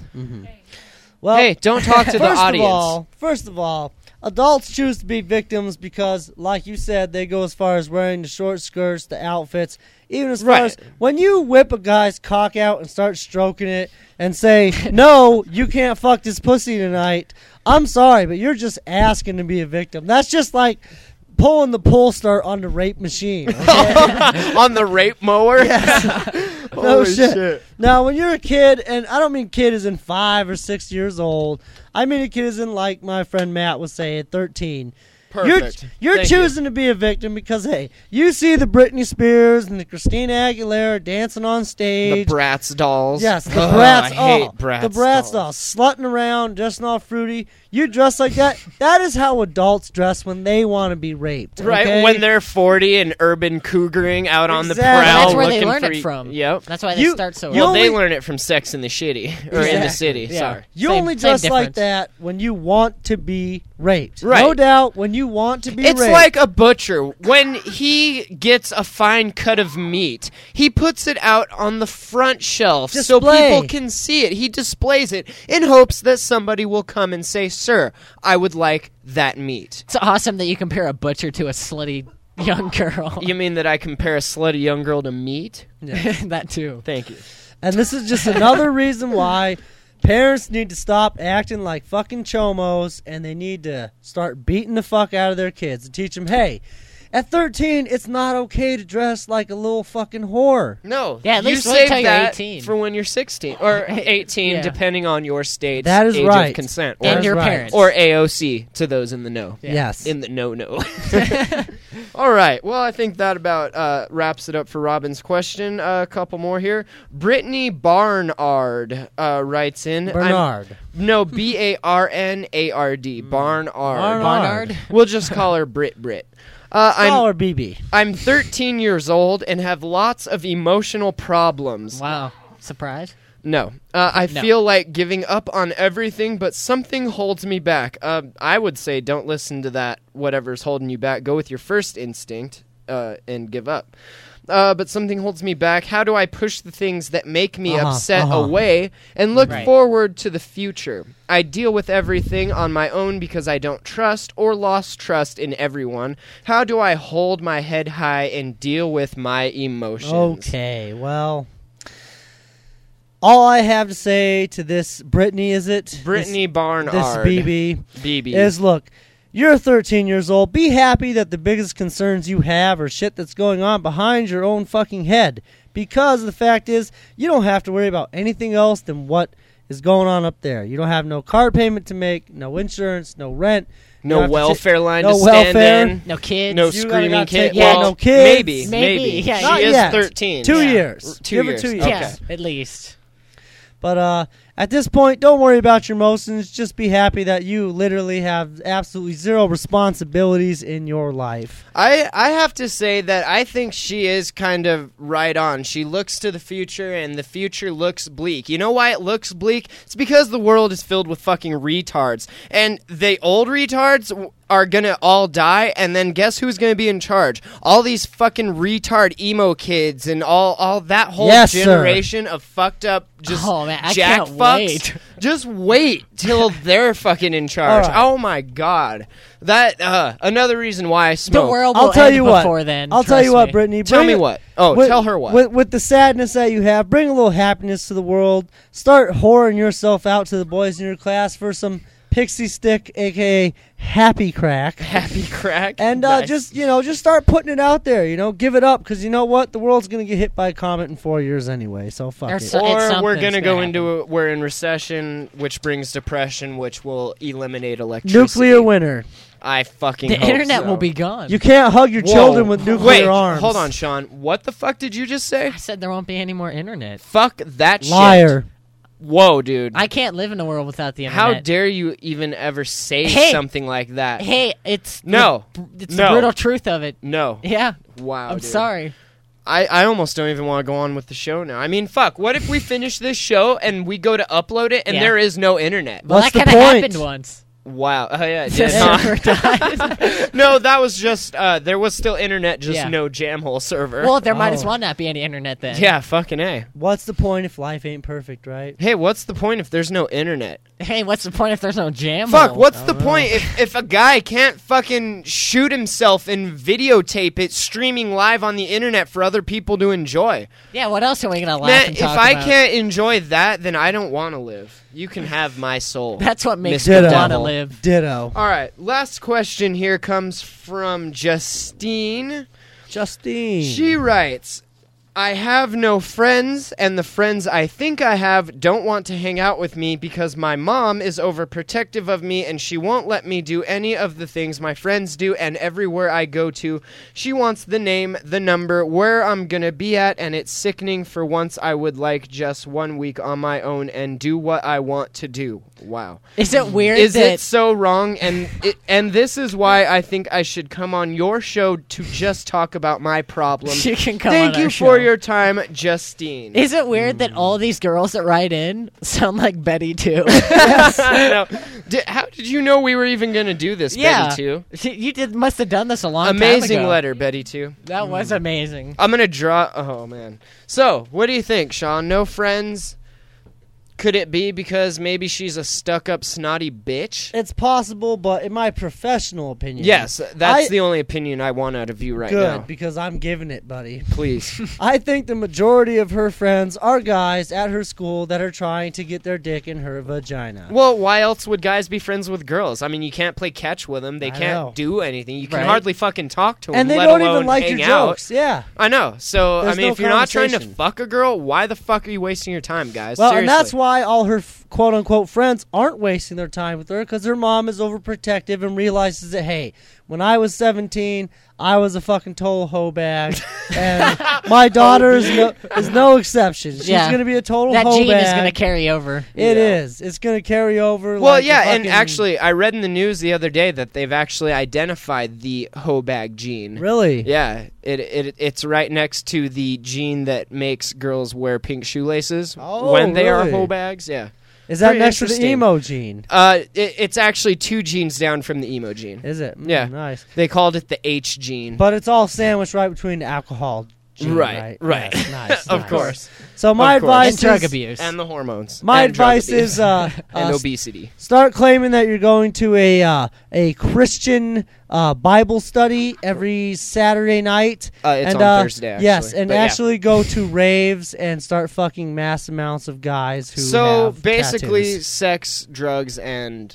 well, Hey, don't talk to the audience. First of all, adults choose to be victims because, like you said, they go as far as wearing the short skirts, the outfits, even as far Right. as when you whip a guy's cock out and start stroking it and say, no, you can't fuck this pussy tonight. I'm sorry, but you're just asking to be a victim. That's just like pulling the pull start on the rape machine. Okay? On the rape mower? No shit. Now, when you're a kid, and I don't mean kid as in 5 or 6 years old, I mean a kid as in, like my friend Matt was saying, 13. Perfect. You're Thank choosing to be a victim because, hey, you see the Britney Spears and the Christina Aguilera dancing on The stage. Bratz dolls. Yes, the Ugh, Bratz. I hate oh, Bratz the Bratz dolls slutting around, dressing all fruity. You dress like that. That is how adults dress when they want to be raped. Right, okay? when they're 40 and urban cougering out on the Exactly. prowl. That's where they looking learn for it from. Yep. That's why they You- start so you Well, early. they only- learn it from Sex in the City. Or in the Exactly. City, Yeah. sorry. You Same- only same dress like difference. that when you want to be raped. Right. No doubt, when you want to be It's raped. like a butcher. When he gets a fine cut of meat, he puts it out on the front shelf so Display. people can see it. He displays it in hopes that somebody will come and say, "Sir, I would like that meat." It's awesome that you compare a butcher to a slutty young girl. You mean that I compare a slutty young girl to meat? That too. Thank you. And this is just another reason why parents need to stop acting like fucking chomos, and they need to start beating the fuck out of their kids and teach them, hey, at 13, it's not okay to dress like a little fucking whore. No. Yeah, at you least wait save till you're that 18. for when you're 16 or 18, Yeah. depending on your state's That is age right. of consent, And That's your right. parents. or AOC to those in the know. Yes. In the no. All right. Well, I think that about wraps it up for Robin's question. A couple more here. Brittany Barnard writes in. Bernard. No, Barnard. Barnard. Barnard? We'll just call her Brit. Call her BB. I'm 13 years old and have lots of emotional problems. Wow. Surprise? No. I No. feel like giving up on everything, but something holds me back. I would say don't listen to that, whatever's holding you back. Go with your first instinct and give up. But something holds me back. How do I push the things that make me upset away and look Right. forward to the future? I deal with everything on my own because I don't trust or lost trust in everyone. How do I hold my head high and deal with my emotions? Okay, well, all I have to say to this Brittany, is it? Brittany Barnard. This BB. BB. Is, look, you're 13 years old. Be happy that the biggest concerns you have are shit that's going on behind your own fucking head. Because the fact is, you don't have to worry about anything else than what is going on up there. You don't have no car payment to make, no insurance, no rent. You No don't have to welfare line no to stand welfare. in. No kids? No You gotta screaming kid. take care of Well, no kids. maybe. Maybe, yeah. She Not is yet. 13. 2 Yeah. years. 2 Give her years. 2 years. Okay. Yeah, at least. But at this point, don't worry about your emotions. Just be happy that you literally have absolutely zero responsibilities in your life. I have to say that I think she is kind of right on. She looks to the future, and the future looks bleak. You know why it looks bleak? It's because the world is filled with fucking retards. And the old retards are gonna all die, and then guess who's gonna be in charge? All these fucking retard emo kids and all that whole Yes, sir. generation of fucked up just Oh, man, I jack can't fucks. wait. Just wait till they're fucking in charge. All right. Oh my god. That another reason why I smoke. The world I'll will tell end you what. before then. I'll tell trust you what, me. Brittany. Tell bring me it- what. Oh, with- tell her what. With the sadness that you have, bring a little happiness to the world. Start whoring yourself out to the boys in your class for some pixie stick, aka happy crack. Happy crack. And Nice. just start putting it out there. Give it up, because you know what? The world's gonna get hit by a comet in 4 years anyway. So fuck Or it. so- or something's we're gonna go gonna into we're in recession, which brings depression, which will eliminate electricity. Nuclear winter. I fucking The hope internet so. will be gone. You can't hug your Whoa. children with nuclear Wait, arms. hold on, Sean. What the fuck did you just say? I said there won't be any more internet. Fuck that shit. Liar. Whoa, dude. I can't live in a world without the How internet. dare you even ever say Hey. something like that? Hey, it's No. it's No. the brutal truth of it. No. Yeah, Wow, I'm dude. sorry. I almost don't even want to go on with the show now. I mean, fuck, what if we finish this show and we go to upload it and Yeah. there is no internet? Well, What's that the kind of point? happened once. Wow. Oh, yeah, it The did, huh? server died. No, that was just, there was still internet, just Yeah. no Jamhole server. Well, there might as Oh. well not be any internet then. yeah, fucking A. What's the point if life ain't perfect, right? Hey, what's the point if there's no internet? Hey, what's the point if there's no jam? Fuck, what's the point if a guy can't fucking shoot himself and videotape it streaming live on the internet for other people to enjoy? Yeah, what else are we gonna laugh Man, and if talk I about? can't enjoy that, then I don't want to live. You can have my soul. That's what makes Mr. me want to Devil. live. Ditto. All right, last question here comes from Justine. Justine. She writes, I have no friends, and the friends I think I have don't want to hang out with me because my mom is overprotective of me and she won't let me do any of the things my friends do, and everywhere I go to, she wants the name, the number, where I'm gonna be at, and it's sickening. For once I would like just 1 week on my own and do what I want to do. Wow. Is it weird Is that it so wrong? And this is why I think I should come on your show to just talk about my problem. she can come Thank on you our for show? your time, Justine. Is it weird that all these girls that write in sound like Betty too? Now, how did you know we were even going to do this, Yeah. Betty 2? You must have done this a long time Amazing ago. letter, Betty 2. That was amazing. I'm going to draw... Oh, man. So, what do you think, Sean? No friends? Could it be because maybe she's a stuck-up, snotty bitch? It's possible, but in my professional opinion, Yes, that's I- the only opinion I want out of you right good now. because I'm giving it, buddy. Please. I think the majority of her friends are guys at her school that are trying to get their dick in her vagina. Well, why else would guys be friends with girls? I mean, you can't play catch with them. They I can't know. do anything. You can Right. hardly fucking talk to them, And they let don't alone even like hang your out. jokes. Yeah. I know. So, There's I mean, no if you're not trying to conversation. fuck a girl, why the fuck are you wasting your time, guys? Well, Seriously. and that's why all her quote-unquote friends aren't wasting their time with her because her mom is overprotective and realizes that, hey, when I was 17, I was a fucking total hoe bag, and my daughter is no exception. She's Yeah. going to be a total That hoe gene bag. is going to carry over. It is. It's going to carry over. Well, like a yeah, and fucking- actually, I read in the news the other day that they've actually identified the hoe bag gene. Really? Yeah, it's right next to the gene that makes girls wear pink shoelaces Oh, when they are really? hoe bags. Yeah. Is that Pretty next to the interesting. emo gene? It's actually 2 genes down from the emo gene. Is it? Yeah. Nice. They called it the H gene. But it's all sandwiched right between the alcohol gene, Right, right. Yes, nice. Of nice. course. So my Of course. advice And drug is, abuse. And the hormones. my And drug advice abuse. is and s- obesity. start claiming that you're going to a Christian Bible study every Saturday night. It's and, on Thursday, actually. Yes, and But yeah. actually go to raves and start fucking mass amounts of guys who So have basically, tattoos. sex, drugs, and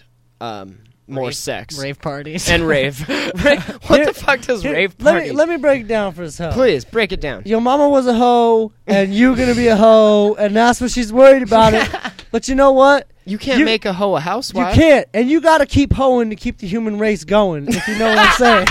more sex. Rave parties. And rave. What the fuck does Here, rave let party? me break it down for this hoe. Please, break it down. Your mama was a hoe, and you're gonna be a hoe, and that's what she's worried about it. But you know what? You can't make a hoe a You housewife. can't, and you gotta keep hoeing to keep the human race going. If you know what I'm saying.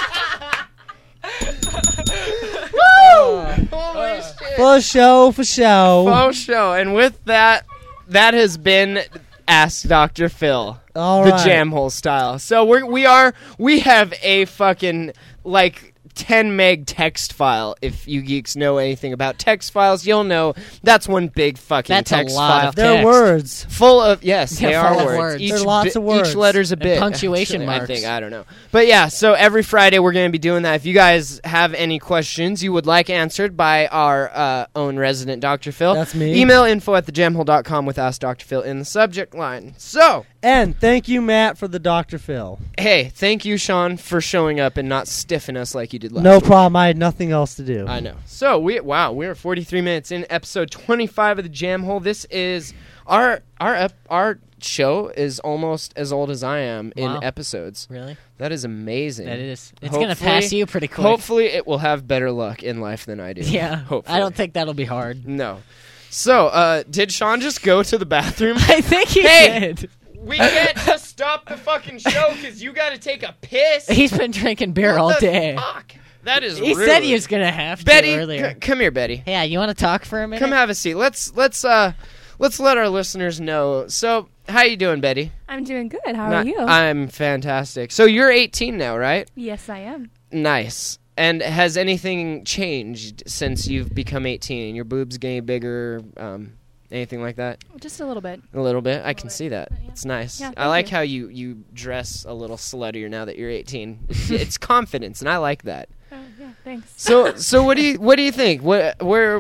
Holy shit. For show, for show. Faux show. And with that, that has been Ask Dr. Phil. All the right. jam hole style. So we have a fucking like 10 meg text file. If you geeks know anything about text files, you'll know that's one big fucking That's a text lot file. of They're text. words. Full of yes, Yeah, they are full of words. words. Each There are lots of words. Each letter's a bit. punctuation Actually, I marks. think I don't know, but yeah. So every Friday we're going to be doing that. If you guys have any questions you would like answered by our own resident Dr. Phil, That's me. Email info@thejamhole.com with Ask Dr. Phil in the subject line. So And thank you, Matt, for the Dr. Phil. hey, thank you, Sean, for showing up and not stiffing us like you did last No week. problem. I had nothing else to do. I know. So we're 43 minutes in, episode 25 of the Jam Hole. This is our show is almost as old as I am Wow. in episodes. Really? That is amazing. That is. It's going to Hopefully- pass you pretty quick. Hopefully, it will have better luck in life than I do. Yeah. Hopefully. I don't think that'll be hard. No. So, did Sean just go to the bathroom? I think he Hey! did. We can't just stop the fucking show because you got to take a piss. He's been drinking beer all What the day. Fuck? That is He rude. said he was going to have to Betty, earlier. come here, Betty. Yeah, you want to talk for a minute? Come have a seat. Let's let's let our listeners know. So, how you doing, Betty? I'm doing good. How are you? I'm fantastic. So you're 18 now, right? Yes, I am. Nice. And has anything changed since you've become 18? Your boobs getting bigger? Anything like that? Just a little bit. A little bit. I can see that. Yeah. It's nice. Yeah, I like thank how you dress a little sluttier now that you're 18. It's confidence, and I like that. Yeah, thanks. So what do you think? Where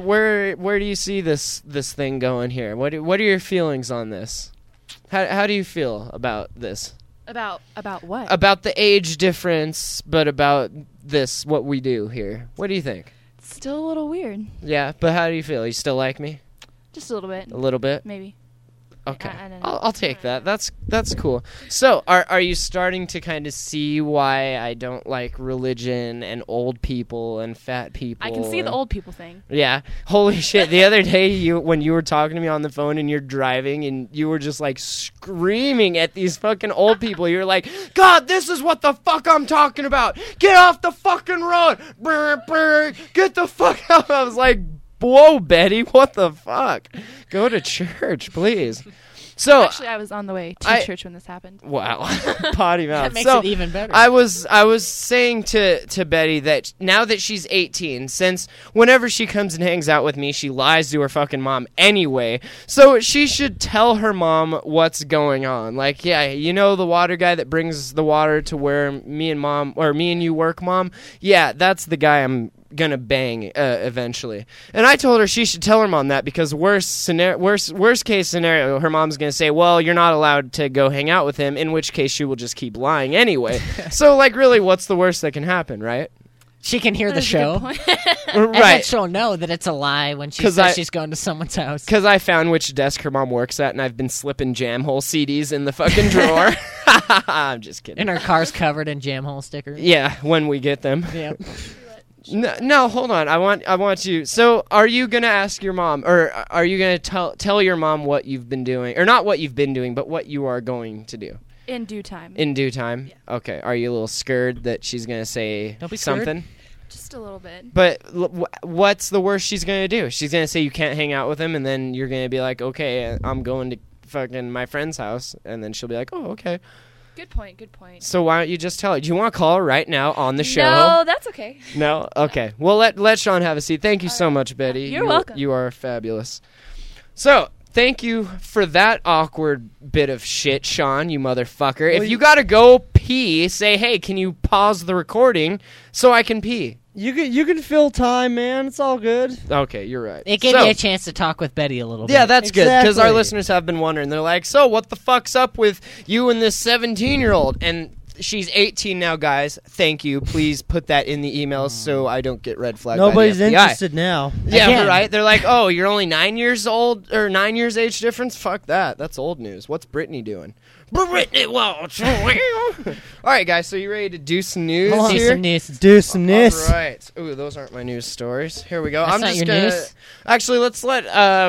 do you see this thing going here? What are your feelings on this? How do you feel about this? About what? About the age difference, but about this, what we do here. What do you think? It's still a little weird. Yeah, but how do you feel? You still like me? Just a little bit. A little bit? Maybe. Okay. I don't know. I'll take that. That's cool. So, are you starting to kind of see why I don't like religion and old people and fat people? I can see the old people thing. Yeah. Holy shit. The other day when you were talking to me on the phone and you're driving and you were just like screaming at these fucking old people. You're like, "God, this is what the fuck I'm talking about. Get off the fucking road. Brr, brr. Get the fuck out." I was like, "Whoa, Betty, what the fuck? Go to church, please." So Actually, I was on the way to church when this happened. Wow, potty mouth. That makes it even better. I was saying to Betty that now that she's 18, since whenever she comes and hangs out with me, she lies to her fucking mom anyway. So she should tell her mom what's going on. Like, yeah, you know the water guy that brings the water to where me and you work, Mom? Yeah, that's the guy I'm gonna bang eventually. And I told her she should tell her mom that, because worst case scenario, her mom's gonna say, well, you're not allowed to go hang out with him, in which case she will just keep lying anyway. So like, really, what's the worst that can happen, right? She can hear the That's a good show. point. And then Right. she'll know that it's a lie when she 'Cause says she's going to someone's house. Because I found which desk her mom works at, and I've been slipping Jam Hole CDs in the fucking drawer. I'm just kidding. And her car's covered in jam hole stickers. Yeah, when we get them. Yeah. No, hold on. I want you. So, are you gonna ask your mom, or are you gonna tell your mom what you've been doing, or not what you've been doing, but what you are going to do In due time. in due time? Yeah. Okay. Are you a little scared that she's gonna say Don't be scared. something? Just a little bit. But what's the worst she's gonna do? She's gonna say you can't hang out with him, and then you're gonna be like, okay, I'm going to fucking my friend's house, and then she'll be like, oh, okay. Good point. So why don't you just tell her? Do you want to call her right now on the show? No, that's okay. No? Okay. Well, let Sean have a seat. Thank you so much, Betty. You're welcome. You are fabulous. So, thank you for that awkward bit of shit, Sean, you motherfucker. If you gotta go pee, say, hey, can you pause the recording so I can pee? You can fill time, man. It's all good. Okay, you're right. It gave me a chance to talk with Betty a little bit. Yeah, that's good, because our Exactly. listeners have been wondering. They're like, so what the fuck's up with you and this 17-year-old? And she's 18 now, guys. Thank you. Please put that in the emails so I don't get red flagged Nobody's by the FBI. interested now. Yeah, Again. right? They're like, oh, you're only 9 years old, or 9 years age difference? Fuck that. That's old news. What's Brittany doing? Brittany Welch. All right, guys, so you ready to do some news Do here? some news. Do some this. All right. Ooh, those aren't my news stories. Here we go. That's I'm not just your gonna. news? Actually, let's let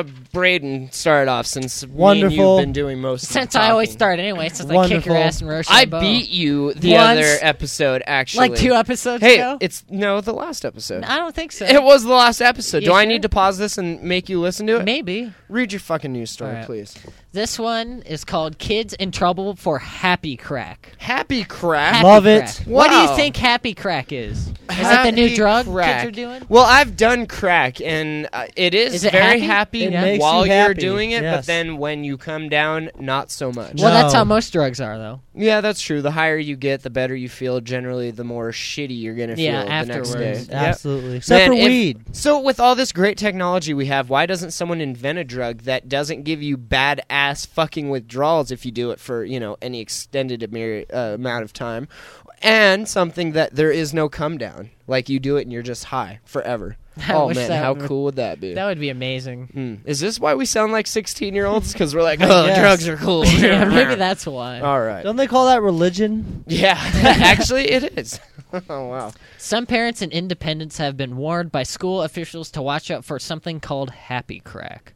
Braden start off, since me and Wonderful. you've been doing most. Since of the I always talking. start anyway, since I kick your Wonderful. ass and I Rochambeau. beat you the Once? other episode. Actually, Like 2 episodes Hey, ago? it's the last episode. I don't think so. It was the last episode. You Do I sure? need to pause this and make you listen to it? Maybe. Read your fucking news story, All right. please. This one is called Kids in Trouble for Happy Crack. Happy crap. Happy Love crack. it. What do Wow. you think happy crack is? Is it the new Happy drug crack. kids are doing? Well, I've done crack, and it is Is it very happy? happy It makes while you you're happy, doing it, but yes. then when you come down, not so much. No. Well, that's how most drugs are, though. Yeah, that's true. The higher you get, the better you feel. Generally, the more shitty you're going to Yeah, feel the next afterwards. day. Yep. Absolutely. Except for Man, weed. So with all this great technology we have, why doesn't someone invent a drug that doesn't give you bad-ass fucking withdrawals if you do it for, any extended amount of time, and something that there is no come down, like you do it and you're just high forever? I Oh wish man, that how would- cool would that be? That would be amazing. Is this why we sound like 16-year-olds? Because we're like, oh, Yes. drugs are cool. Yeah, maybe that's why. All right. Don't they call that religion? Yeah, actually it is. Oh, wow. Some parents and independents have been warned by school officials to watch out for something called happy crack.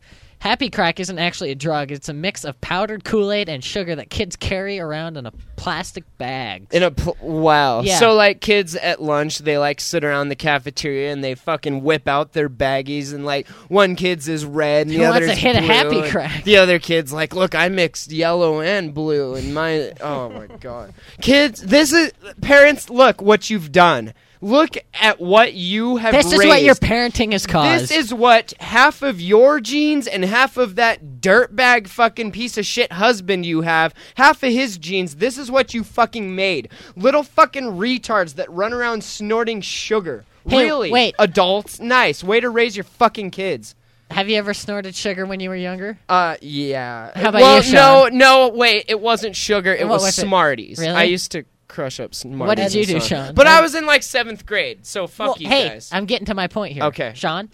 Happy Crack isn't actually a drug. It's a mix of powdered Kool-Aid and sugar that kids carry around in a plastic bag. Wow. Yeah. So, like, kids at lunch, they, like, sit around the cafeteria and they fucking whip out their baggies, and, like, one kid's is red and Who the wants other's to hit a blue, Happy and Crack? the other kid's like, look, I mixed yellow and blue, and my... Oh, my God. Kids, this is... Parents, look what you've done. Look at what you have This raised. is what your parenting has caused. This is what half of your genes and half of that dirtbag fucking piece of shit husband you have, half of his genes, this is what you fucking made. Little fucking retards that run around snorting sugar. Hey, Really? wait. Adults? Nice. Way to raise your fucking kids. Have you ever snorted sugar when you were younger? Yeah. How about well, you, Sean? no, wait. It wasn't sugar. It What was was it? Smarties. Really? I used to crush up Smarties. What did you do, and Sean? But I was in like 7th grade, so fuck Well, you hey, guys. I'm getting to my point here. Okay. Sean?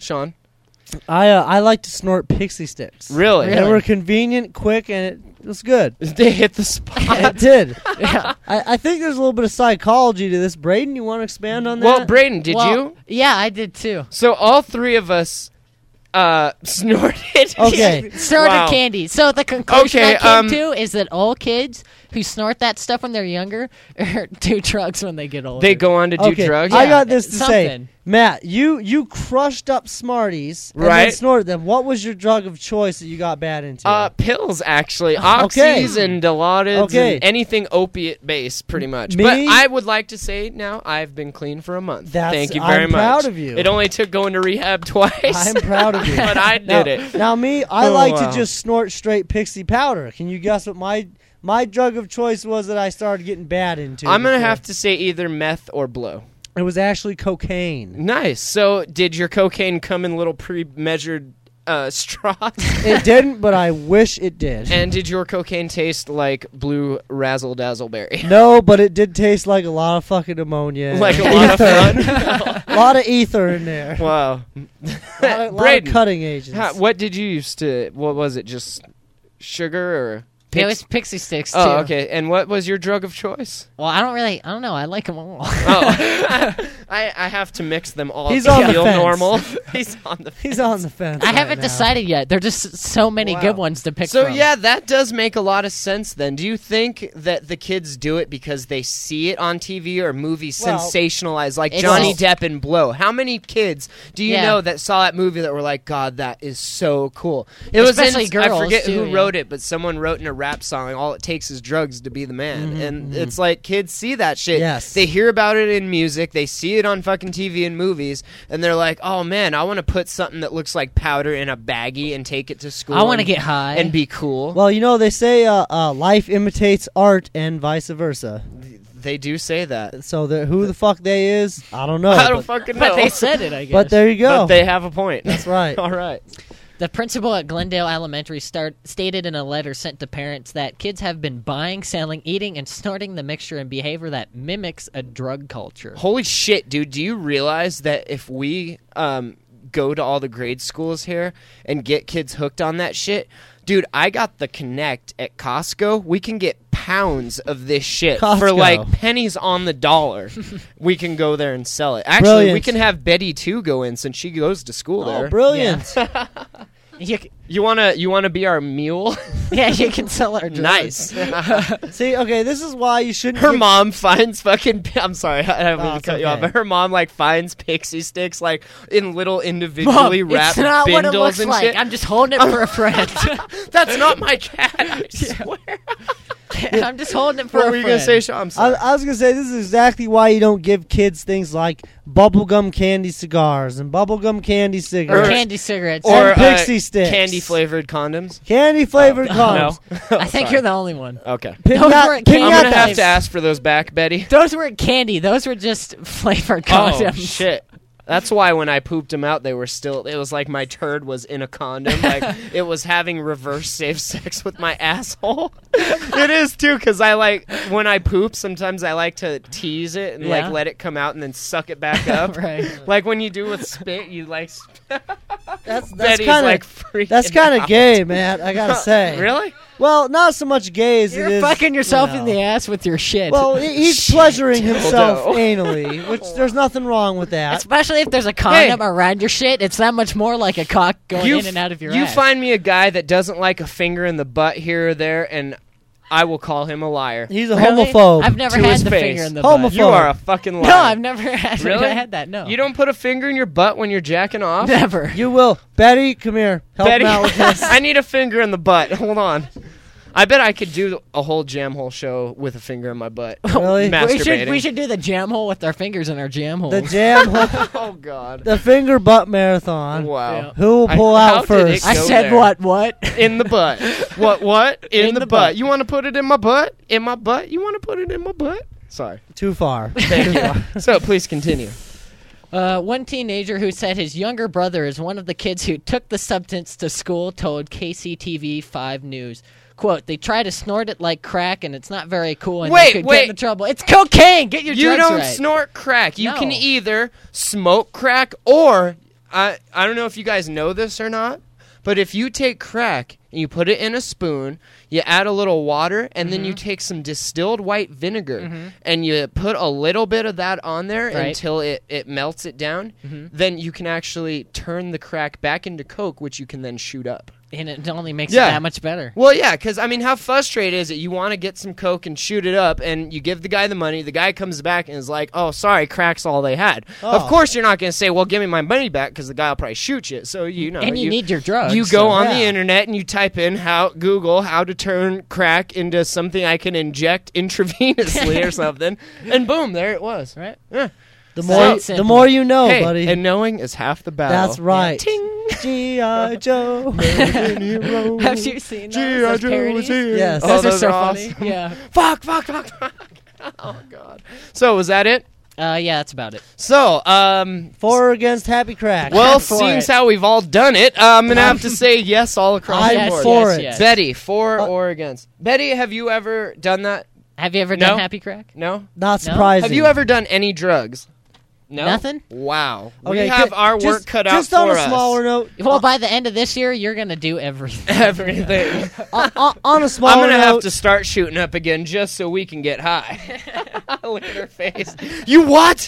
I like to snort pixie sticks. Really? They were convenient, quick, and it was good. They hit the spot. It did. Yeah. I think there's a little bit of psychology to this. Braden, you want to expand on that? Well, Braden, did Well, you? Yeah, I did too. So all three of us snorted. Okay. Snorted Wow. candy. So the conclusion Okay, I came to is that all kids who snort that stuff when they're younger do drugs when they get older. They go on to do Okay, drugs. I got this to say. something. Matt, you crushed up Smarties and then Right. snorted them. What was your drug of choice that you got bad into? Pills, actually. Okay. Oxys and Dilaudids Okay. and anything opiate-based, pretty much. Me? But I would like to say now I've been clean for a month. Thank you very I'm much. proud of you. It only took going to rehab twice. I'm proud of you. But I Now- did it. Now me, I Oh, like wow. to just snort straight pixie powder. Can you guess what my drug of choice was that I started getting bad into? I'm going to before? have to say either meth or blow. It was actually cocaine. Nice. So did your cocaine come in little pre-measured straws? It didn't, but I wish it did. And did your cocaine taste like blue razzle dazzle berry? No, but it did taste like a lot of fucking ammonia. Like a and lot of ether. fun. A lot of ether in there. Wow. lot of Braden, cutting agents. what did you used to? What was it? Just sugar or? It was pixie sticks too. Oh, okay. And what was your drug of choice? Well, I don't know. I like them all. Oh, I have to mix them all. He's to on the feel fence. normal. He's on the. He's on the fence. I right haven't now. decided yet. There are just so many Wow. good ones to pick So from. yeah, that does make a lot of sense. Then, do you think that the kids do it because they see it on TV or movies Well, sensationalized, like it's Johnny all- Depp and Blow? How many kids do you Yeah. know that saw that movie that were like, "God, that is so cool"? It was Especially in, I girls, forget too, who yeah. wrote it, but someone wrote in a rap song, "All it takes is drugs to be the man," Mm-hmm, and it's like kids see that shit. Yes. They hear about it in music, they see it on fucking TV and movies, and they're like, "Oh man, I want to put something that looks like powder in a baggie and take it to school. I want to and- get high. and be cool." Well, you know they say life imitates art and vice versa. They do say that. So who the fuck they is, I don't know. I don't but, fucking know. but they said it, I guess. but there you go. But they have a point. That's right. All right. The principal at Glendale Elementary stated in a letter sent to parents that kids have been buying, selling, eating, and snorting the mixture in behavior that mimics a drug culture. Holy shit, dude. Do you realize that if we go to all the grade schools here and get kids hooked on that shit? Dude, I got the Connect at Costco. We can get pounds of this shit for Costco. like pennies on the dollar. We can go there and sell it. Actually, we Brilliant. can have Betty too go in since she goes to school there. Oh, brilliant. You wanna be our mule? Yeah, you can sell our drugs. Nice. See, okay, this is why you shouldn't. Her get- mom finds fucking. I'm sorry, I don't mean to it's cut you off, okay. but her mom like finds pixie sticks like in little individually Mom, wrapped it's not what it bindles looks and like. shit. I'm just holding it for a friend. That's not my cat. I swear. I'm just holding it for What a were you friend. gonna say, Sean? I'm sorry. I was gonna say this is exactly why you don't give kids things like bubblegum candy cigars and bubblegum candy Or cigarettes candy cigarettes. or pixie sticks. candy flavored condoms. candy flavored No. condoms. I think you're the only one. Okay. Those Pinata- weren't candy I'm pinata- gonna have flavors. to ask for those back, Betty. Those weren't candy. Those were just flavored Oh condoms. shit. That's why when I pooped them out, they were still. It was like my turd was in a condom. Like it was having reverse safe sex with my asshole. It is too, because I like when I poop. Sometimes I like to tease it and Yeah. like let it come out and then suck it back up. Right. Like when you do with spit, you like. That's Betty's kind of like freaking that's kind of out. gay, man. I gotta say. Really? Well, not so much gay as it You're is. fucking yourself you know. in the ass with your shit. Well, he's pleasuring himself Dildo. anally, which there's nothing wrong with that. Especially if there's a condom around your shit, it's that much more like a cock going in and out of your You ass. find me a guy that doesn't like a finger in the butt here or there, and I will call him a liar. He's a Really? homophobe. I've never To had his the face. finger in the Homophobe. butt. You are a fucking liar. No, I've never had, Really? had that. No, You don't put a finger in your butt when you're jacking off? never. You will. Betty, come here. Help Betty, him out with this. I need a finger in the butt. Hold on. I bet I could do a whole jam hole show with a finger in my butt. Really? Masturbating. We should do the jam hole with our fingers in our jam holes. The jam hole. Oh, God. The finger butt marathon. Wow. Yeah. Who will pull how out did it first? I go said there? what? In the butt. What? In the the butt. butt. You want to put it in my butt? In my butt? You want to put it in my butt? Sorry. Too far. So, please continue. One teenager who said his younger brother is one of the kids who took the substance to school told KCTV 5 News. Quote, they try to snort it like crack and it's not very cool and they could get into trouble. It's cocaine! Get your You drugs don't right. snort crack. You No. can either smoke crack or, I don't know if you guys know this or not, but if you take crack and you put it in a spoon, you add a little water, and then you take some distilled white vinegar, and you put a little bit of that on there Right. until it melts it down, then you can actually turn the crack back into Coke, which you can then shoot up. And it only makes Yeah. it that much better. Well, yeah, because, I mean, how frustrating is it? You want to get some Coke and shoot it up, and you give the guy the money. The guy comes back and is like, oh, sorry, crack's all they had. Of course, you're not going to say, well, give me my money back, because the guy will probably shoot you. So, you know. And you need your drugs. You go so- on Yeah. the internet and you type in Google how to turn crack into something I can inject intravenously or something, and boom, there it was. Right? Yeah. The So more, the simple. more you know, Hey, buddy. and knowing is half the battle. That's right. Ting. G.I. Joe. Have you seen those? G.I. Those Joe parodies? is here. Yes. Oh, Those are those so are funny. awesome. Yeah. Fuck. Oh, God. So, was that it? Yeah, that's about it. So, For or against Happy Crack. well, For seems it. how we've all done it. I'm going to have to say yes all across I'm the Yes, board. for yes, it. yes. Betty, for or against? Betty, have you ever done that? Have you ever No. done Happy Crack? No? Not No? surprising. Have you ever done any drugs? No? Nothing? Wow. Okay, we have our just- work cut out Just on for a smaller note. Well, by the end of this year, you're going to do everything. Everything. On a smaller I'm going to note. have to start shooting up again just so we can get high. Look at her face. You what?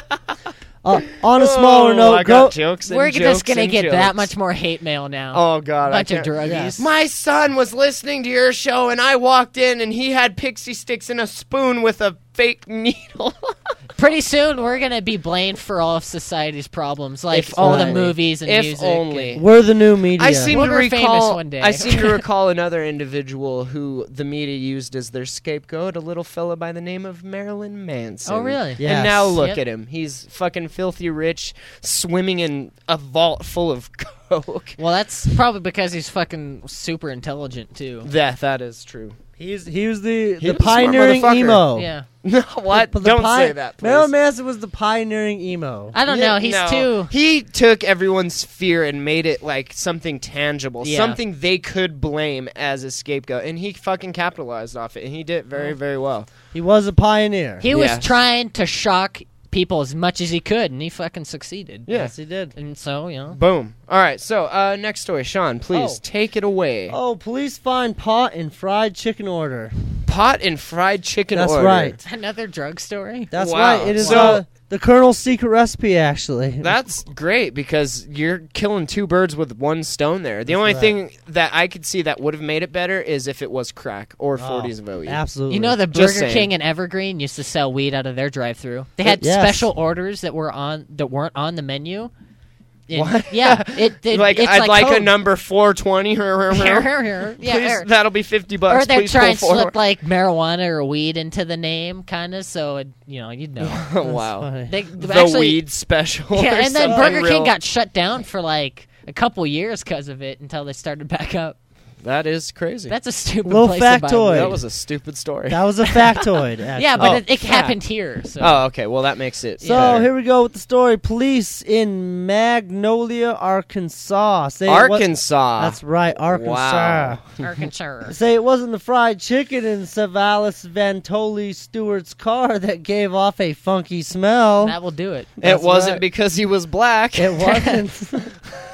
On a smaller note. I got jokes and We're jokes just going to and get that jokes. much more hate mail now. Oh, God. Bunch I of can't- druggies. My son was listening to your show, and I walked in, and he had pixie sticks in a spoon with a fake needle. Pretty soon, we're going to be blamed for all of society's problems, like If all the only. movies and If music. only. We're the new media. I seem We'll to be famous recall. one day. I seem to recall another individual who the media used as their scapegoat, a little fella by the name of Marilyn Manson. Oh, really? Yes. And now look Yep. at him. He's fucking filthy rich, swimming in a vault full of coke. Well, that's probably because he's fucking super intelligent, too. That is true. He was the was a smart pioneering motherfucker. emo. Yeah. No, what? The Don't pi- say that, please. Marilyn Manson was the pioneering emo. I don't know. He's No. too... He took everyone's fear and made it like something tangible, Yeah. something they could blame as a scapegoat, and he fucking capitalized off it, and he did it very, very well. He was a pioneer. He was Yeah. trying to shock people as much as he could, and he fucking succeeded. Yeah. Yes, he did. And so, you know. Boom. All right. So, next story, Sean. Please Oh. take it away. Oh, police find pot in fried chicken order. Pot and fried chicken. That's order. right. Another drug story? That's Wow. right. It is So- the Colonel's secret recipe, actually. That's great because you're killing two birds with one stone there. The only right. thing that I could see that would have made it better is if it was crack or Oh, 40s of OE. Absolutely. You know, the Just Burger saying. King in Evergreen used to sell weed out of their drive-thru. They had Yes. special orders that weren't on the menu. And- What? Yeah, it's I'd like a code. number 420. Yeah, Please, or- that'll be $50. or they're Please trying to pull forward. slip like marijuana or weed into the name, kind of. So you'd know. Oh, wow. funny. They The actually, weed special. yeah, or and then something Burger real. King got shut down for like a couple years because of it until they started back up. That is crazy. That's a stupid Little place to buy factoid. weed. That was a stupid story. That was a factoid. Actually. Yeah, but Oh, it happened here. So. Oh, okay. Well, that makes it. So better. here we go with the story. Police in Magnolia, Arkansas. Say it wa- Arkansas. That's right, Arkansas. Wow. Arkansas. Say it wasn't the fried chicken in Savalas Vantoli Stewart's car that gave off a funky smell. That will do it. It That's wasn't right. because he was black. It wasn't.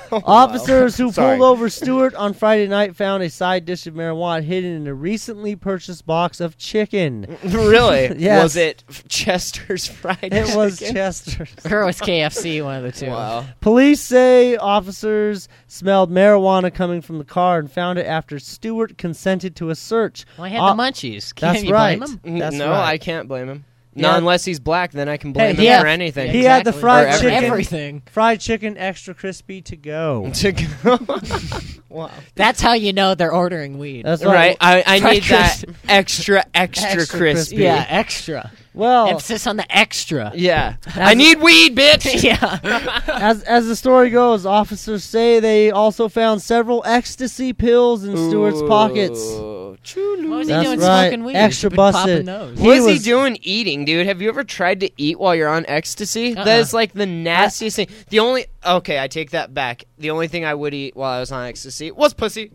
Officers who Sorry. pulled over Stewart on Friday night found a side dish of marijuana hidden in a recently purchased box of chicken. Really? Yes. Was it Chester's fried It was chicken? Chester's. Or it was KFC, one of the two. Wow. Police say officers smelled marijuana coming from the car and found it after Stewart consented to a search. Well, I had the munchies. Can That's you right. blame him? That's no, right. I can't blame him. Yeah. No, unless he's black, then I can blame Hey, him yeah. for anything. He had the fried Or chicken. Everything. Fried chicken extra crispy to go. To go. Wow. That's how you know they're ordering weed. That's Right, I Fried need that crispy. extra Extra crispy. Yeah, extra. Well, Emphasis on the extra. Yeah. I need weed, bitch! Yeah. as the story goes, officers say they also found several ecstasy pills in Stewart's pockets. What was he That's doing right. smoking weed? Extra He'd been popping busted. those. What is he was- doing eating, dude? Have you ever tried to eat while you're on ecstasy? Uh-uh. That is like the nastiest thing. The only... Okay, I take that back. The only thing I would eat while I was on ecstasy was pussy.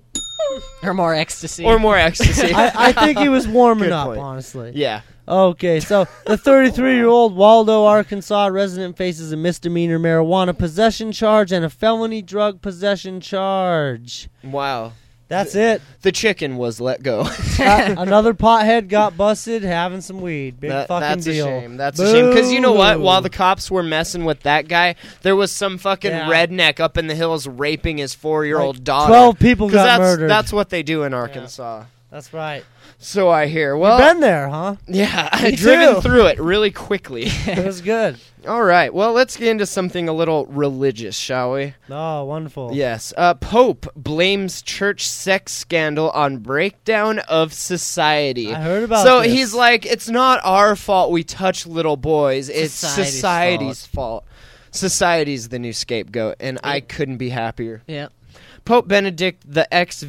Or more ecstasy. Or more ecstasy. I think he was warming Good up, point. honestly. Yeah. Okay, so the 33-year-old Waldo, Arkansas resident faces a misdemeanor marijuana possession charge and a felony drug possession charge. Wow. That's it. The chicken was let go. Another pothead got busted having some weed. Big fucking that's deal. a shame. That's a shame. Because you know what? Boo. While the cops were messing with that guy, there was some fucking Yeah. redneck up in the hills raping his 4-year-old Like daughter. 12 people 'Cause got that's, murdered. That's what they do in Arkansas. That's right. So I hear. Well, Been there, huh? yeah, Me I've driven too. through it really quickly. It was good. All right. Well, let's get into something a little religious, shall we? Oh, wonderful. Yes. Pope blames church sex scandal on breakdown of society. I heard about So this. he's like, it's not our fault we touch little boys. It's Society's society's fault. Society's the new scapegoat, and I couldn't be happier. Yeah. Pope Benedict the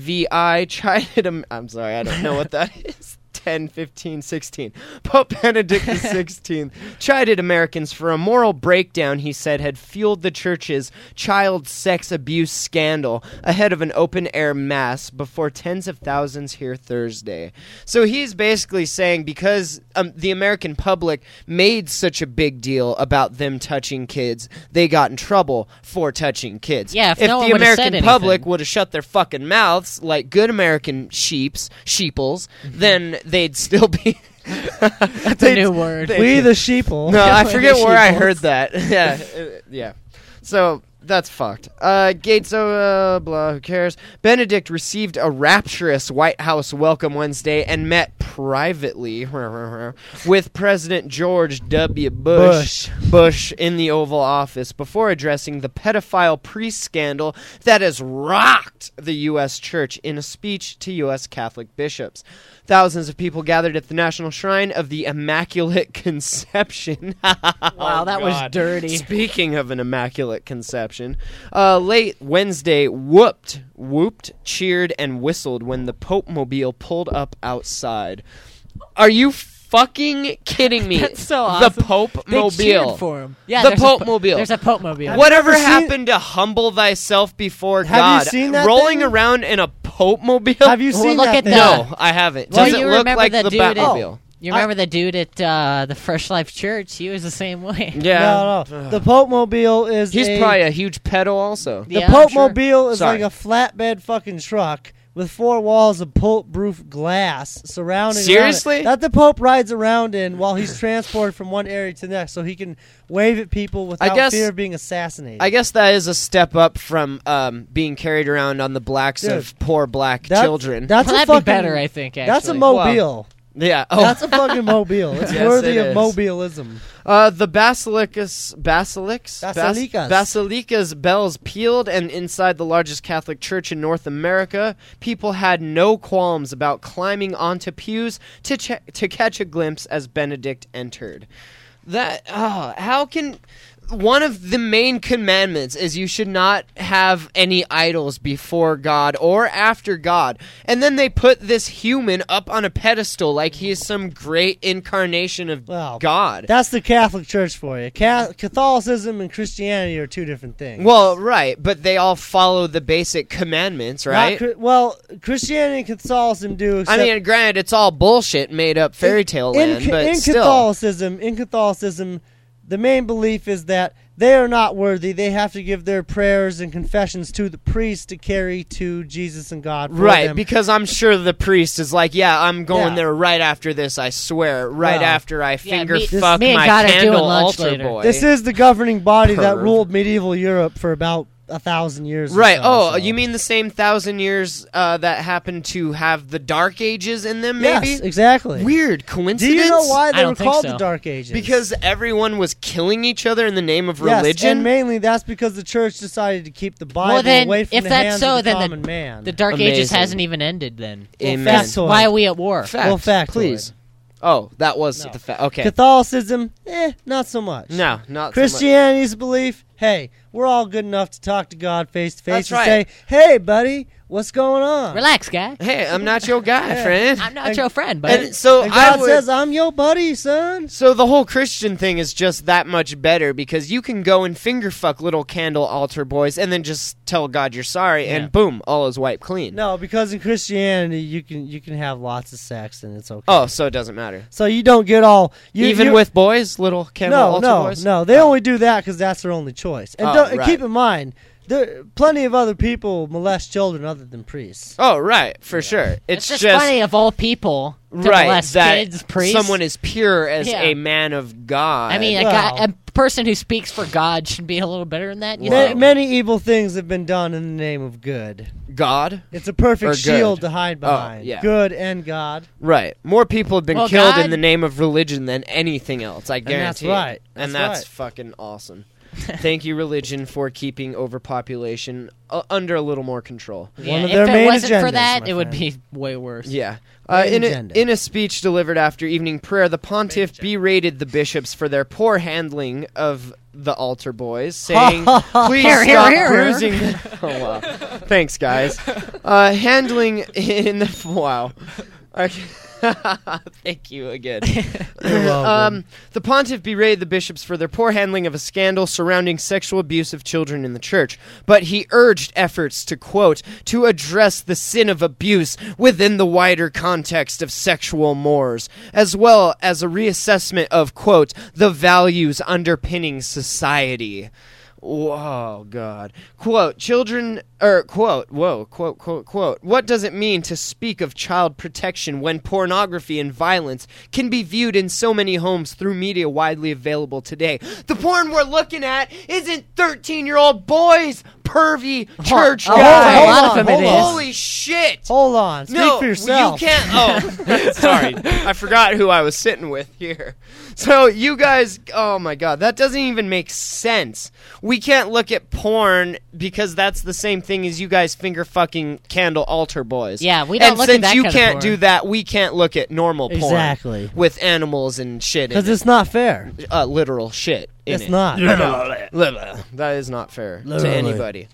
XVI chided him. I'm sorry, I don't know what that is. 10, 15, 16. Pope Benedict XVI chided Americans for a moral breakdown he said had fueled the church's child sex abuse scandal ahead of an open-air mass before tens of thousands here Thursday. So he's basically saying because the American public made such a big deal about them touching kids, they got in trouble for touching kids. Yeah, if if no one the would've said American anything. public would have shut their fucking mouths like good American sheeples, then they'd still be. That's a new word. We the sheeple. No, I We forget the where I sheeples. heard that. Yeah, yeah. So that's fucked. Gates, blah, who cares? Benedict received a rapturous White House welcome Wednesday and met privately with President George W. Bush in the Oval Office before addressing the pedophile priest scandal that has rocked the U.S. Church in a speech to U.S. Catholic bishops. Thousands of people gathered at the National Shrine of the Immaculate Conception. Wow, that was dirty. Speaking of an Immaculate Conception, late Wednesday whooped, cheered, and whistled when the Pope Mobile pulled up outside. Are you fucking kidding me? That's so awesome. The Pope They Mobile. cheered for him. Yeah, The there's Pope a Mobile. There's a Pope Mobile. Whatever never seen- happened to humble thyself before Have you God? seen that Rolling thing? around in a Pope Mobile? Have you Well, seen look that at thing? that. No, I haven't. Well, Does it you look remember like the the dude at- Batmobile? You remember the dude at the Fresh Life Church? He was the same way. Yeah. No. The Pope Mobile is He's probably a huge pedo also. The Yeah, Pope sure. Mobile is Sorry. like a flatbed fucking truck with 4 walls of bulletproof glass surrounding. Seriously? around it, that the Pope rides around in while he's transported from one area to the next, so he can wave at people without guess- fear of being assassinated. I guess that is a step up from being carried around on the blacks Dude, of poor black That- Children. That's Well, a that'd fucking, be better, I think. Actually. That's a Mobile. Yeah. Oh. That's a fucking Mobile. It's Yes, worthy it of is. mobilism. The Basilica's bells pealed, and inside the largest Catholic church in North America, people had no qualms about climbing onto pews to catch a glimpse as Benedict entered. How can... One of the main commandments is you should not have any idols before God or after God. And then they put this human up on a pedestal like he is some great incarnation of Well, God. That's the Catholic Church for you. Catholicism and Christianity are 2 different things. Well, right, but they all follow the basic commandments, right? Christianity and Catholicism do. I except mean, granted, it's all bullshit, made up fairy tale land, but in still. Catholicism, the main belief is that they are not worthy. They have to give their prayers and confessions to the priest to carry to Jesus and God for Right, them. because I'm sure the priest is like, yeah, I'm going Yeah. there right after this, I swear. Right Well, after I finger me- fuck me and my God are doing candle lunch altar later. boy. This is the governing body that Perv. ruled medieval Europe for about 1,000 years. or Right. so, Oh, so. you mean the same 1,000 years that happened to have the Dark Ages in them, maybe? Yes, exactly. Weird Do coincidence? you know why I they don't were think called so. the Dark Ages? Because everyone was killing each other in the name of Yes, religion? and mainly that's because the church decided to keep the Bible Well, then, away from if the that's hands so, of the then common man. The Dark Ages Amazing. hasn't even ended then. Amen. Factoid. Why are we at war? Fact, Well, factoid. please. Oh, that was No. the fact. Okay. Catholicism, not so much. No, not Christianity's belief, hey, we're all good enough to talk to God face to face That's and right. say, hey, buddy, what's going on? Relax, guy. so much. Hey, I'm not your guy, friend. I'm not And- your friend, but And so And I God would, says, I'm your buddy, son. So the whole Christian thing is just that much better because you can go and finger fuck little candle altar boys and then just tell God you're sorry Yeah. and boom, all is wiped clean. No, because in Christianity, you can have lots of sex and it's okay. Oh, so it doesn't matter. So you don't get all... Even with boys, little candle altar boys? No, they only do that because that's their only choice. And Oh, don't, right. keep in mind, there plenty of other people molest children other than priests. Oh, right, for sure. it's It's just funny of all people to right molest that kids, priests. someone as pure as Yeah. a man of God. I mean, Well- a person who speaks for God should be a little better than that. You Ma- think? many evil things have been done in the name of good. God? It's a perfect Or good. shield to hide behind. yeah. Good and God. Right. More people have been Well, killed God- in the name of religion than anything else, I guarantee. that's right. And That's that's fucking awesome. Thank you, religion, for keeping overpopulation under a little more control. Yeah, One of if their it main wasn't for agendas, that, my it would friend. be way worse. Yeah. Main In agenda. a speech delivered after evening prayer, the pontiff berated the bishops for their poor handling of the altar boys, saying, please Here, stop here. bruising... Oh, wow. Thanks, guys. Handling in the... Wow. Thank you again. You're welcome. The pontiff berated the bishops for their poor handling of a scandal surrounding sexual abuse of children in the church, but he urged efforts to, quote, to address the sin of abuse within the wider context of sexual mores, as well as a reassessment of, quote, the values underpinning society. Whoa, God. Quote, children, quote, what does it mean to speak of child protection when pornography and violence can be viewed in so many homes through media widely available today? The porn we're looking at isn't 13-year-old boys, pervy church oh, guys. a lot of them it is. Holy shit. Hold on. Speak No, for yourself. you can't. Oh, sorry. I forgot who I was sitting with here. So you guys, oh my God, that doesn't even make sense. We can't look at porn because that's the same thing as you guys finger fucking candle altar boys. Yeah, we don't and look at since that you kind of can't porn. do that, we can't look at normal porn. Exactly. With animals and shit in Because it. it's not fair. Literal shit in It's it. not. That is not fair to Literally. anybody.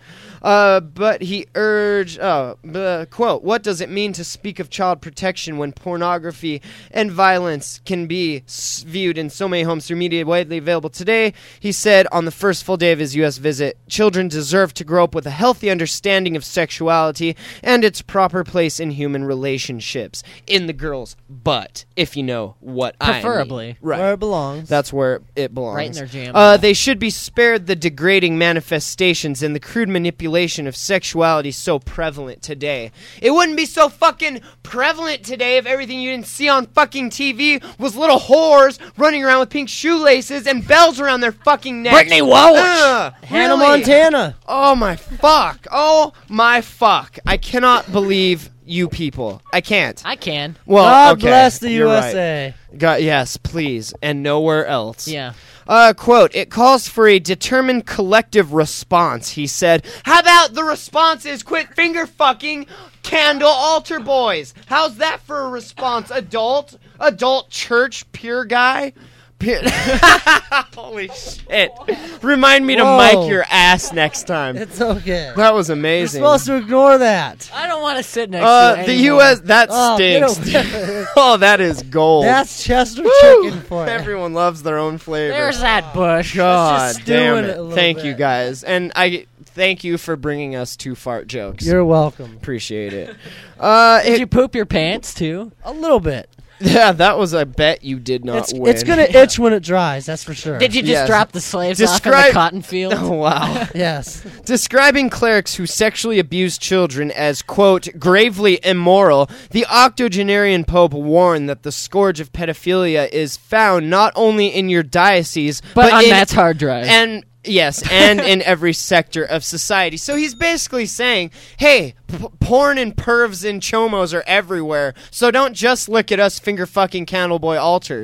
But he urged, quote, what does it mean to speak of child protection when pornography and violence can be viewed in so many homes through media widely available today? He said on the first full day of his U.S. visit, children deserve to grow up with a healthy understanding of sexuality and its proper place in human relationships. In the girl's butt, if you know what I mean. Preferably. Right. Where it belongs. That's where it belongs. Right in their jam. They should be spared the degrading manifestations and the crude manipulation of sexuality so prevalent today. It wouldn't be so fucking prevalent today if everything you didn't see on fucking TV was little whores running around with pink shoelaces and bells around their fucking necks. Brittany Walsh! Hannah Really? Montana. Oh my fuck. Oh my fuck. I cannot believe you people. I can't. I can. Well, God okay, bless the you're right. USA. God, yes, please, and nowhere else. Yeah. Quote, it calls for a determined collective response, he said. How about the response is quit finger fucking candle altar boys? How's that for a response? Adult church pure guy? Holy shit. Remind me to Whoa. mic your ass next time. It's okay. That was You're amazing. supposed to ignore that. I don't want to sit next to it The anymore. U.S. That Oh, get stinks. away. Oh, that is gold. That's Chester Woo! chicken for you. Everyone loves their own flavor. There's that bush. God just damn stewing it. it a little Thank you bit. guys. And I thank you for bringing us 2 fart jokes. You're welcome. Appreciate it. Did you poop your pants too? A little bit. Yeah, that was a bet you did not win. It's gonna itch when it dries. That's for sure. Did you just Yes. drop the slaves off in the Describe- cotton field? Oh, wow. Yes. Describing clerics who sexually abuse children as, quote, gravely immoral, the octogenarian pope warned that the scourge of pedophilia is found not only in your diocese, But on in, Matt's hard drive. and yes, and in every sector of society. So he's basically saying, hey, porn and pervs and chomos are everywhere, so don't just look at us finger-fucking candle boy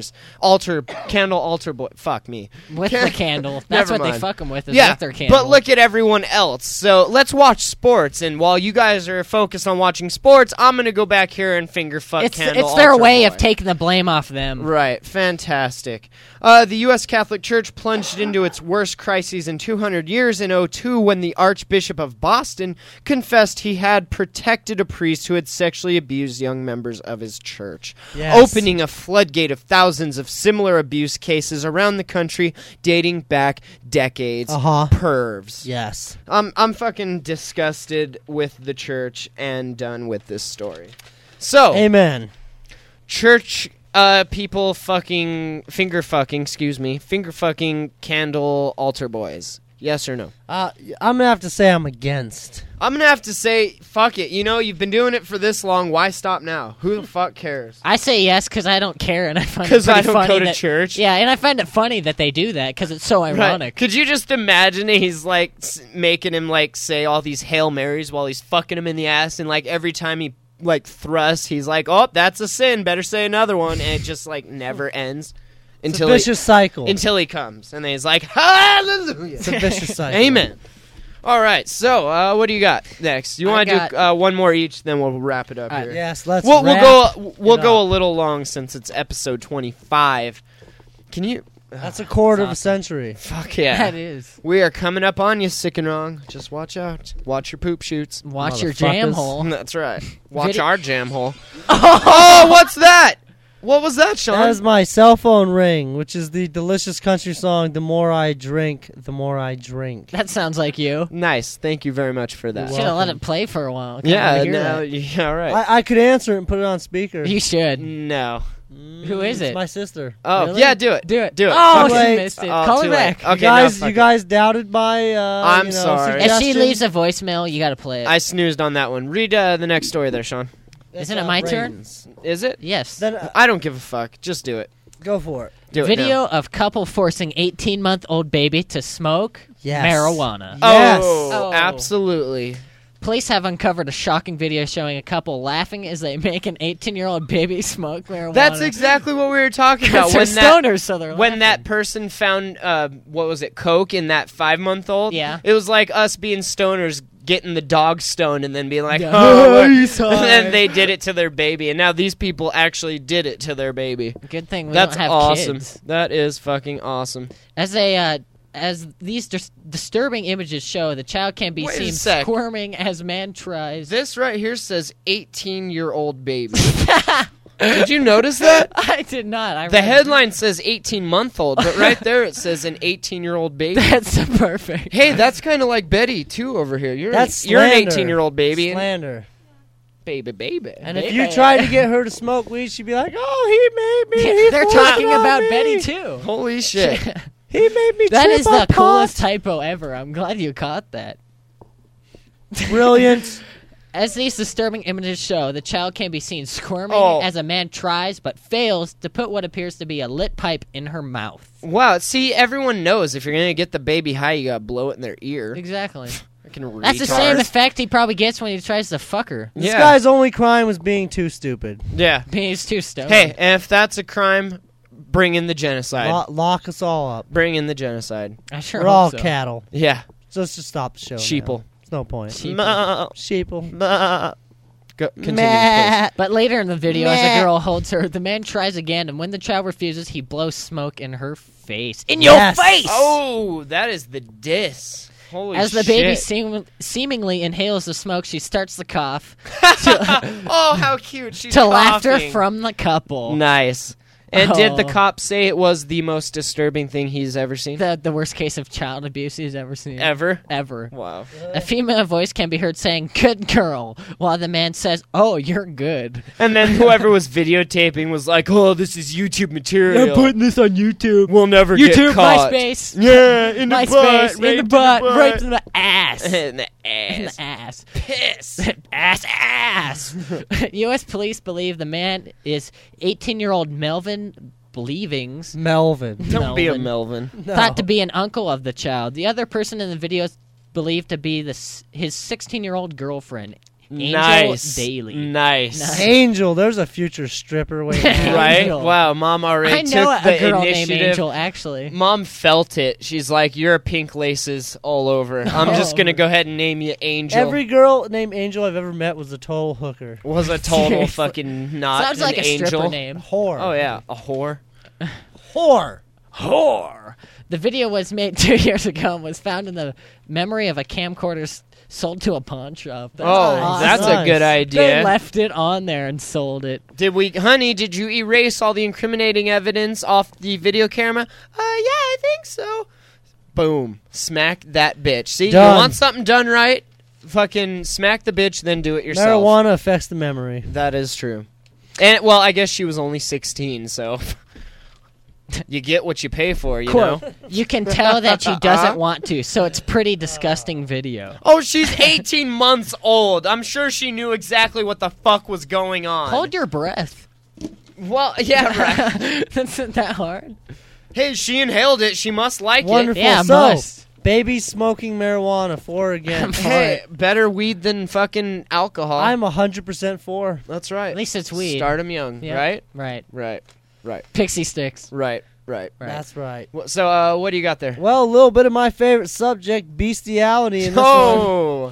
candle altar boy. Fuck me. with the candle. That's Never what they mind. fuck them with, is Yeah, with their candle. but look at everyone else. So let's watch sports, and while you guys are focused on watching sports, I'm going to go back here and finger fuck it's candle their altar way boy. of taking the blame off them. Right, fantastic. The U.S. Catholic Church plunged into its worst crises in 200 years in 2002 when the Archbishop of Boston confessed he had protected a priest who had sexually abused young members of his church, Yes. opening a floodgate of thousands of similar abuse cases around the country dating back decades. Pervs. Yes. I'm fucking disgusted with the church and done with this story. So, Amen. church people fucking finger fucking candle altar boys. Yes or no? I'm gonna have to say I'm against. I'm gonna have to say fuck it. You know, you've been doing it for this long. Why stop now? Who the fuck cares? I say yes because I don't care, and I find it 'Cause I pretty don't funny go to that- church? Yeah, and I find it funny that they do that because it's so ironic. Could you just imagine he's like making him like say all these Hail Marys while he's fucking him in the ass, and like every time he like thrusts, he's like, "Oh, that's a sin. Better say another one," and it just like never ends It's until a vicious cycle. until he comes, and then he's like, "Hallelujah." It's a vicious cycle. Amen. All right, so what do you got next? You I want to got- do one more each, then we'll wrap it up here. Yes, let's. We'll wrap go it a up. little long since it's episode 25. Can you? That's a quarter of a awesome. century. Fuck yeah. That is. We are coming up on you, sick and wrong. Just watch out. Watch your poop shoots. Watch your jam Motherfuckers. hole. That's right. Watch Video- our jam hole. Oh, what's that? What was that, Sean? That is my cell phone ring, which is the delicious country song, The More I Drink, The More I Drink. That sounds like you. Nice. Thank you very much for that. Should have let it play for a while. Kinda Yeah, wanna hear no, that. yeah, all right. I could answer it and put it on speaker. You should. No. Who is It's it? my sister. Oh, Really? yeah, do it. Do it. Do it. Oh, Fuck she it. missed it. Oh, Call too her late. back. Okay, you guys, no, fuck you guys doubted my. I'm sorry. If she suggestion? leaves a voicemail, you got to play it. I snoozed on that one. Read the next story there, Sean. Isn't it my turn? Braden's. Is it? Yes. Then I don't give a fuck. Just do it. go for it. Do it Video now. of couple forcing 18-month-old baby to smoke Yes. marijuana. Yes. Oh, Oh. absolutely. Police have uncovered a shocking video showing a couple laughing as they make an 18-year-old baby smoke marijuana. That's exactly what we were talking about. Because they're stoners, so they're When laughing. that person found, what was it, coke in that 5-month-old? Yeah. It was like us being stoners getting the dog stoned and then being like, Yeah. oh, what?" He's high. And then they did it to their baby. And now these people actually did it to their baby. Good thing we That's don't have awesome. kids. That is fucking awesome. As these disturbing images show, the child can be Wait a seen sec. squirming as man tries. This right here says 18-year-old baby. Did you notice that? I did not. I The read- headline says 18-month-old, but right there it says an 18-year-old baby. That's perfect. Hey, that's kind of like Betty too over here. You're That's you're an slander. 18-year-old baby, and Slander. baby. And if Baby. you tried to get her to smoke weed, she'd be like, "Oh, he made me." he They're forced talking it on about me. Betty too. Holy shit! He made me. That trip is on the pot. coolest typo ever. I'm glad you caught that. Brilliant. As these disturbing images show, the child can be seen squirming Oh. as a man tries but fails to put what appears to be a lit pipe in her mouth. Wow. See, everyone knows if you're gonna get the baby high, you gotta blow it in their ear. Exactly. Fucking That's the retard. same effect he probably gets when he tries to fuck her. This Yeah. guy's only crime was being too stupid. Yeah. He's too stoned. Hey, if that's a crime, bring in the genocide. Lock us all up. Bring in the genocide. I sure We're all hope so. cattle. Yeah. So let's just stop the show. Sheeple. Now. There's no point. Ma- Sheeple. ma- Go, continue, Meh. But later in the video, as Meh. a girl holds her, the man tries again, and when the child refuses, he blows smoke in her face. In Yes. your face! please. Oh, that is the diss. Holy As the shit. baby seemingly inhales the smoke, she starts to cough Oh, how cute. She's to laughter coughing. from the couple. Nice. And did the Oh. cop say it was the most disturbing thing he's ever seen? The worst case of child abuse he's ever seen. Ever? Ever. Wow. A female voice can be heard saying, "Good girl," while the man says, "Oh, you're good." And then whoever was videotaping was like, "Oh, this is YouTube material. this on YouTube. We'll never YouTube, get caught." MySpace. Yeah, in the MySpace, butt, in right the to butt, right in the ass. in the In ass. the ass. Piss. ass. U.S. police believe the man is 18-year-old Melvin Believings, Melvin. Don't be a Melvin. Melvin. No. thought to be an uncle of the child. The other person in the video is believed to be his 16-year-old girlfriend, Angel Nice. Daly. Nice. Angel. There's a future stripper waiting. Right? Angel. Wow, Mom already I know took the a girl initiative. named Angel, actually. Mom felt it. She's like, "You're pink laces all over. I'm just Oh. gonna go ahead and name you Angel." Every girl named Angel I've ever met was a total hooker. was a total fucking not Sounds an like a angel. stripper name. Whore. Oh yeah, a whore. Whore. Whore. The video was made 2 years ago and was found in the memory of a camcorder sold to a pawn shop. That's Oh, awesome. that's a nice. good They idea. left it on there and sold it. Honey, did you erase all the incriminating evidence off the video camera? Yeah, I think so. Boom. Smack that bitch. See, Done. you want something done right? Fucking smack the bitch, then do it yourself. Marijuana affects the memory. That is true. And, well, I guess she was only 16, so... you get what you pay for, you know? You can tell that she doesn't want to, so it's pretty disgusting video. Oh, she's 18 months old. I'm sure she knew exactly what the fuck was going on. Hold your breath. Well, yeah, right. That's not that hard. Hey, she inhaled it. She must like Wonderful. it. Yeah, so, must. baby smoking marijuana for or against. Hey, better weed than fucking alcohol. I'm 100% for. That's right. At least it's weed. Start 'em young, Yeah. right? Right. Right. Right. Pixie sticks. Right. Right. That's right. So, what do you got there? Well, a little bit of my favorite subject, bestiality. In this one. Oh,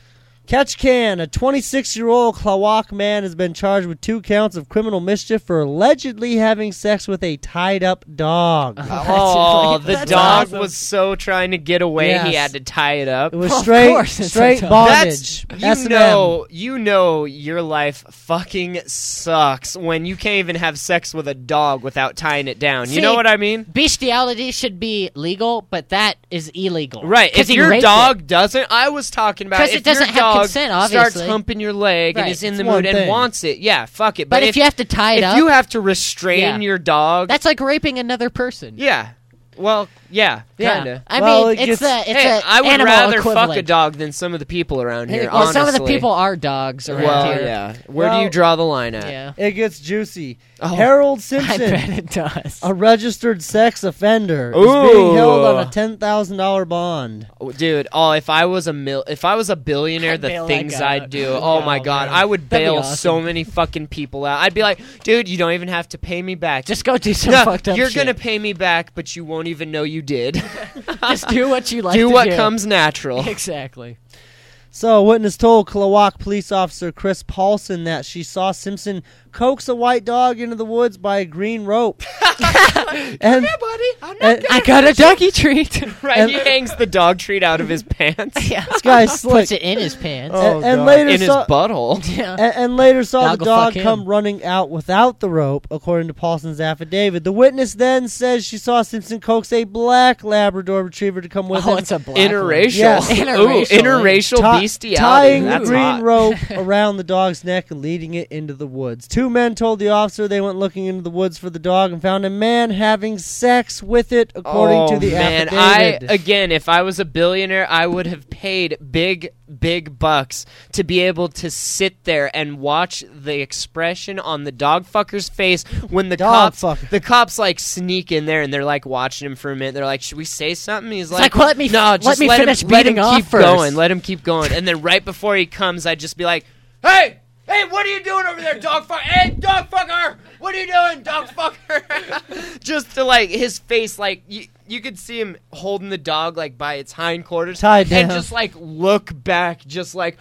Ketchikan, a 26-year-old Klawak man has been charged with 2 counts of criminal mischief for allegedly having sex with a tied-up dog. oh, the That's dog awesome. was so trying to get away, Yes. he had to tie it up. It was Of straight course it's straight a dog. bondage. That's S&M. you know your life fucking sucks when you can't even have sex with a dog without tying it down. You know See, what I mean? Bestiality should be legal, but that is illegal. Right. 'Cause If he your raped dog doesn't, I was talking about 'Cause if it doesn't your have dog consent, starts obviously. humping your leg and Right. is in It's the one mood and thing. wants it, yeah, fuck it. But if you have to tie it if up, you have to restrain Yeah. your dog, that's like raping another person. yeah. Well, yeah, Yeah. kinda. I Well, mean, it it's gets- a Hey, I would animal rather equivalent. fuck a dog than some of the people around here. Well, some of the honestly. people are dogs around Well, here. yeah. Where do Well, you draw the line at? Yeah. It gets juicy. Oh. Harold I Simpson, bet it does. a registered sex offender, is Ooh. being held on a $10,000 bond. Oh, dude, if I was a billionaire, I'd the bail things that guy I'd out. do. Oh my Oh, god, man. I would That'd be bail awesome. so many fucking people out. I'd be like, dude, you don't even have to pay me back. Just go do some no, fucked up you're shit. gonna pay me back, but you won't even know you did. Just do what you like do to what do. comes natural. Exactly. So, a witness told Klawak police officer Chris Paulson that she saw Simpson coax a white dog into the woods by a green rope. and, buddy, I'm and I got a doggy treat. right. and- He hangs the dog treat out of his pants. Yeah. this guy's slick. Puts it in his pants. Oh, and God. later in his saw- butthole. Yeah. And later saw Dog the will dog fuck come him. running out without the rope, according to Paulson's affidavit. The witness then says she saw Simpson coax a black Labrador retriever to come with Oh, him, it's a black Interracial. Yes. Interracial. Ooh, interracial Ti- bestiality. tying the That's green hot. rope around the dog's neck and leading it into the woods. 2 men told the officer they went looking into the woods for the dog and found a man having sex with it, according to the man, affidavit. again, if I was a billionaire, I would have paid big bucks to be able to sit there and watch the expression on the dog fucker's face when the Dog fucker. the cops like sneak in there and they're like watching him for a minute. They're like, "Should we say something?" He's like, let me- "No, let just me let finish him, let him beating off keep first." going. Let him keep going." And then right before he comes, I'd just be like, "Hey, what are you doing over there, dog fucker? Hey, dog fucker, what are you doing, dog fucker?" Just to like his face, like you could see him holding the dog like by its hindquarters, Tied and down. just like look back, just like,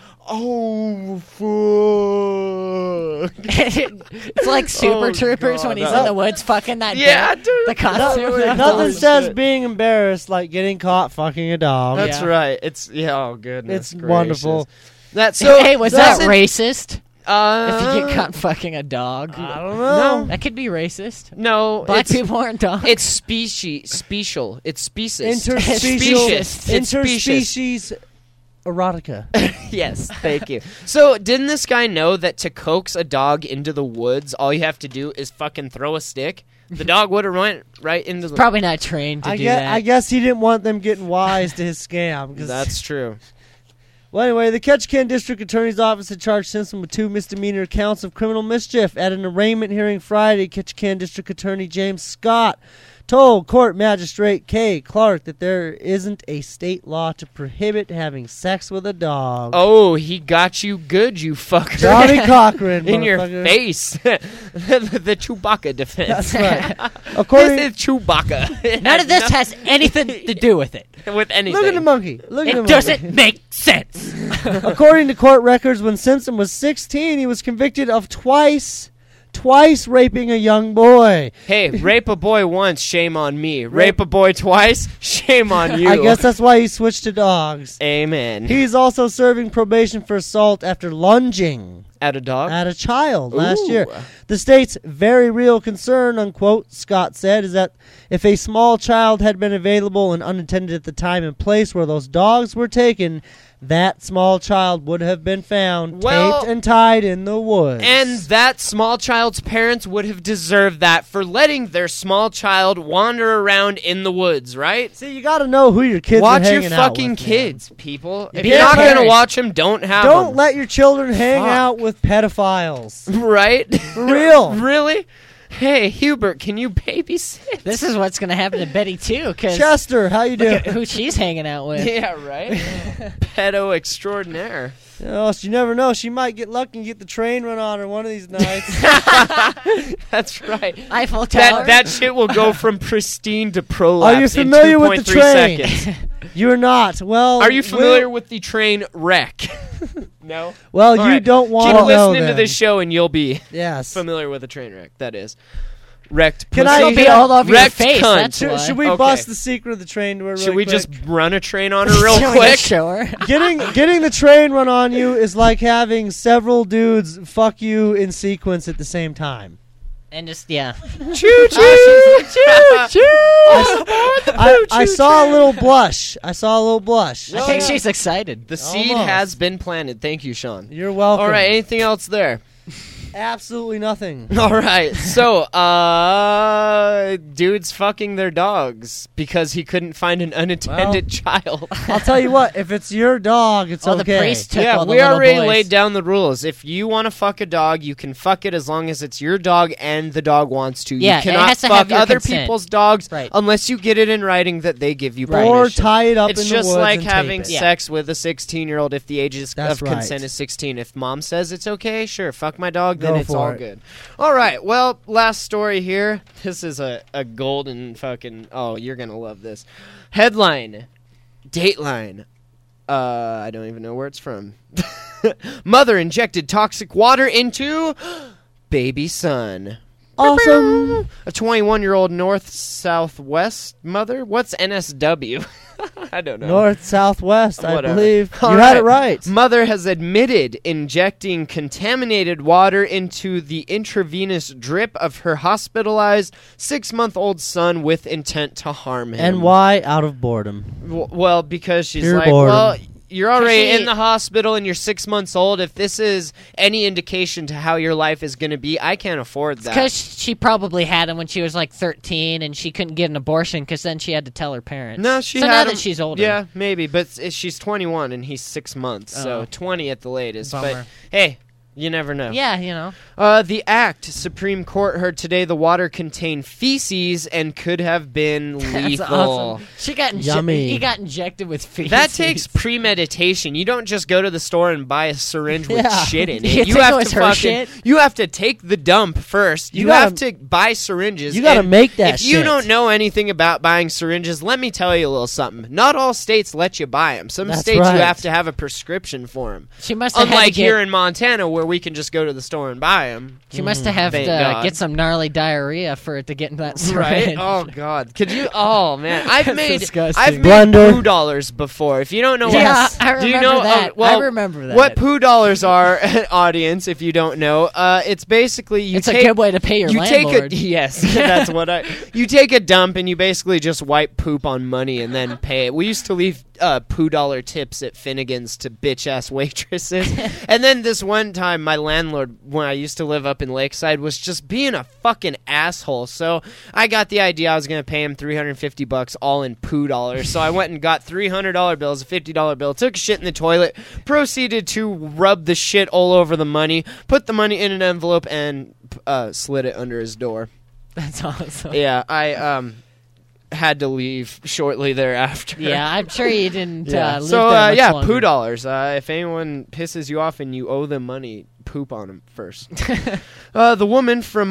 oh fuck. It's like Super Oh, Troopers God, when he's that- in the woods fucking that Yeah, dude. dude. The costume. That- Nothing Holy says shit. being embarrassed like getting caught fucking a dog. That's Yeah. right. It's oh goodness, It's wonderful. That's so. Hey, was that's that racist? If you get caught fucking a dog. I don't know. That could be racist. No, Black people aren't dogs. it's special. It's species. Interspecies erotica. Yes, thank you. So, didn't this guy know that to coax a dog into the woods, all you have to do is fucking throw a stick? The dog would have went right into the... Probably not trained to do that. I guess he didn't want them getting wise to his scam. That's true. Well, anyway, the Ketchikan District Attorney's Office had charged Simpson with 2 misdemeanor counts of criminal mischief. At an arraignment hearing Friday, Ketchikan District Attorney James Scott told Court Magistrate Kay Clark that there isn't a state law to prohibit having sex with a dog. Oh, he got you good, you fucker. Johnny Cochran, in your motherfucker. face. The Chewbacca defense. That's right. This According, is Chewbacca. It None has of this has anything to do with it. with anything. look at the monkey. Look at the It monkey. doesn't make sense. According to court records, when Simpson was 16, he was convicted of twice raping a young boy. Hey, rape a boy once, shame on me. Rape a boy twice, shame on you. I guess that's why he switched to dogs. Amen. He's also serving probation for assault after lunging At a dog? at a child last Ooh. year. The state's very real concern, unquote, Scott said, is that if a small child had been available and unattended at the time and place where those dogs were taken, that small child would have been found taped and tied in the woods. And that small child's parents would have deserved that for letting their small child wander around in the woods, right? See, you got to know who your kids Watch are your hanging out fucking with, man. kids, people. If Be you're not parents. going to watch them, don't have Don't them. let your children hang Fuck. out with pedophiles. Right? For real. Really? Hey, Hubert, can you babysit? This is what's going to happen to Betty, too, because Chester, how you look doing? at who she's hanging out with. Yeah, right? Pedo extraordinaire. Oh, you never know. She might get lucky and get the train run on her one of these nights. That's right. Eiffel Tower. That shit will go from pristine to prolapse Are you familiar in with the 2.3 train? seconds. You're not. Well, Are you familiar with the train wreck? No? Well, All you right. don't want Keep to know listening to then. this show and you'll be Yes. familiar with a train wreck. That is. Wrecked Can pussy. I- It'll be all over your Wrecked face. cunt. That's why. Should we Okay. bust the secret of the train to her really Should we quick? just run a train on her real Shall we quick? just show her? Getting the train run on you is like having several dudes fuck you in sequence at the same time. And just, yeah. Choo choo! Choo choo! I saw a little blush. I I think she's excited. The seed Almost. has been planted. Thank you, Sean. You're welcome. All right, anything else there? Absolutely nothing. All right, so, dude's fucking their dogs because he couldn't find an unattended child. I'll tell you what. If it's your dog, it's Oh, okay. the priest took Yeah, all the we little already boys. laid down the rules. If you want to fuck a dog, you can fuck it as long as it's your dog and the dog wants to. Yeah, you it cannot has to fuck have your other consent. people's dogs Right. unless you get it in writing that they give you Right. Or permission. tie it up It's in just the woods like and having tape it. Yeah. sex with a 16-year-old if the age That's of consent right. is 16. If mom says it's okay, sure, fuck my dog, Go then it's for all it. good. All right, well, last story here. This is a golden fucking... Oh, you're going to love this. Headline. Dateline. I don't even know where it's from. Mother injected toxic water into baby son. Awesome. A 21-year-old north-southwest mother? What's NSW? I don't know. North, southwest, I Whatever. believe. All You had it right. right. Mother has admitted injecting contaminated water into the intravenous drip of her hospitalized 6-month-old son with intent to harm him. And why? Out of boredom. Well, because she's Pure like, boredom. well, you're already She- in the hospital and you're 6 months old. If this is any indication to how your life is going to be, I can't afford that. Because she probably had him when she was like 13 and she couldn't get an abortion because then she had to tell her parents. No, she so had now him- that she's older. Yeah, maybe, but she's 21 and he's 6 months, so Oh. 20 at the latest. Bummer. But hey, you never know. Yeah, you know. The Act Supreme Court heard today the water contained feces and could have been That's lethal. awesome. She got Yummy. He got injected with feces. That takes premeditation. You don't just go to the store and buy a syringe with Yeah. shit in You it. think it was her shit? You have to take the dump first. You, You have gotta- to buy syringes. You gotta and make that If you shit. don't know anything about buying syringes, let me tell you a little something. Not all states let you buy them. Some That's states right. you have to have a prescription for them. She must have had to Unlike get, here in Montana, where where we can just go to the store and buy them. She must have Thank to God. get some gnarly diarrhea for it to get in that syringe. Right? Oh God! Could you? Oh man! I've made disgusting. Blender. poo dollars before. If you don't know, Yeah, what, I do you remember know? that. Well, I remember that. What poo dollars are, audience? If you don't know, it's basically you It's take a good way to pay your you landlord. take a yes, that's what you take a dump and you basically just wipe poop on money and then pay it. We used to leave poo dollar tips at Finnegan's to bitch ass waitresses, and then this one time my landlord, when I used to live up in Lakeside, was just being a fucking asshole. So I got the idea I was gonna pay him $350 all in poo dollars. So I went and got $300 bills, a $50 bill, took a shit in the toilet, proceeded to rub the shit all over the money, put the money in an envelope, and slid it under his door. That's awesome. Yeah, I had to leave shortly thereafter. Yeah, I'm sure you didn't live So there much yeah, longer. poo dollars. If anyone pisses you off and you owe them money, poop on them first. The woman from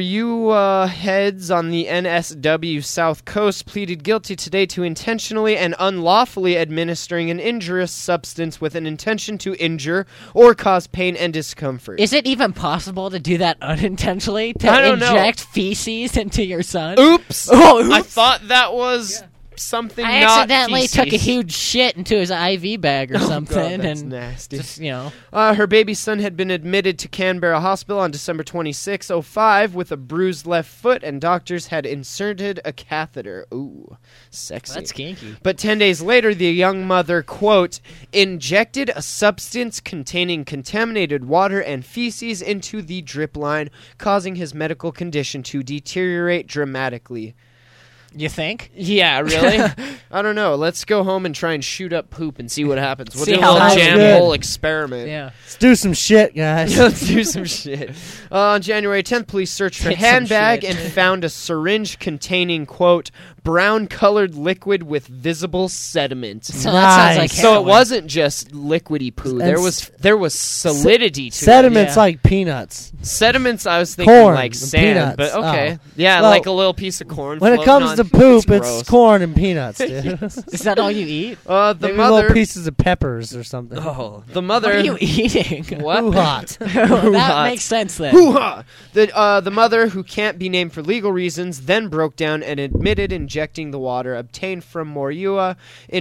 Moruya Heads on the NSW South Coast pleaded guilty today to intentionally and unlawfully administering an injurious substance with an intention to injure or cause pain and discomfort. Is it even possible to do that unintentionally? To I don't know. inject feces into your son? Oops! I thought that was something I not accidentally took a feces. huge shit into his IV bag or something, God, that's and nasty. just Her baby son had been admitted to Canberra Hospital on December 26, 2005 with a bruised left foot, and doctors had inserted a catheter. Ooh, sexy. that's kinky. But 10 days later, the young mother, quote, injected a substance containing contaminated water and feces into the drip line, causing his medical condition to deteriorate dramatically. You think? Yeah, really? I don't know. Let's go home and try and shoot up poop and see what happens. We'll See do a how little that jam goes. hole experiment. Yeah. Let's do some shit, guys. Let's do some shit. On January 10th, police searched her Get some handbag shit. and found a syringe containing, quote, brown-colored liquid with visible sediment. So that sounds like Nice. So it heroin. wasn't just liquidy poo. And There was solidity to Sediments Yeah. like peanuts. it. Sediments, I was thinking Corn, like the sand, peanuts. but okay. Oh. Yeah, Well, like a little piece of corn. When it floating comes on- to poop, gross. it's corn and peanuts, dude. Is that all you eat? The Maybe mother. little pieces of peppers or something. Oh, the What mother. are you eating? What? Too hot. That makes sense then. Hoo-ha! The mother, who can't be named for legal reasons, then broke down and admitted injecting the water obtained from Moruya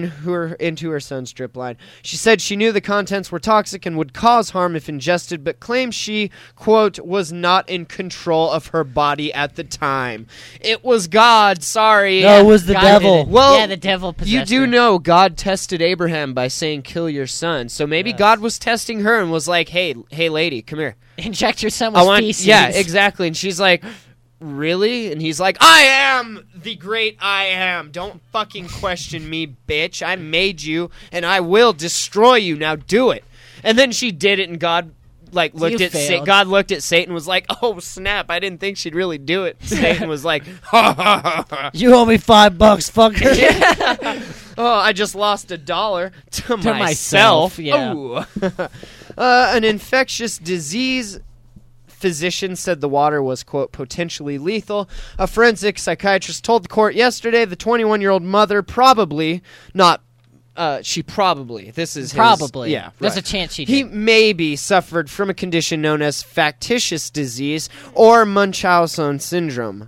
into her son's drip line. She said she knew the contents were toxic and would cause harm if ingested, but claimed she, quote, was not in control of her body at the time. It was God, sorry. No, it was the God devil. did it. Well, yeah, the devil possessed You do her. know God tested Abraham by saying, kill your son. So maybe God was testing her and was like, hey, lady, come here. Inject your son with feces. Yeah, exactly. And she's like, really? And he's like, I am the great I am. Don't fucking question me, bitch. I made you, and I will destroy you. Now do it. And then she did it, and God looked You at failed. God looked at Satan and was like, oh snap, I didn't think she'd really do it. Satan was like, ha ha ha ha. You owe me $5, fucker. Oh, I just lost $1 to myself. myself, yeah. Ooh. An infectious disease physician said the water was, quote, potentially lethal. A forensic psychiatrist told the court yesterday the 21-year-old mother probably, not, she probably, this is his, Probably. yeah, There's right. a chance she He did. maybe suffered from a condition known as factitious disease or Munchausen syndrome.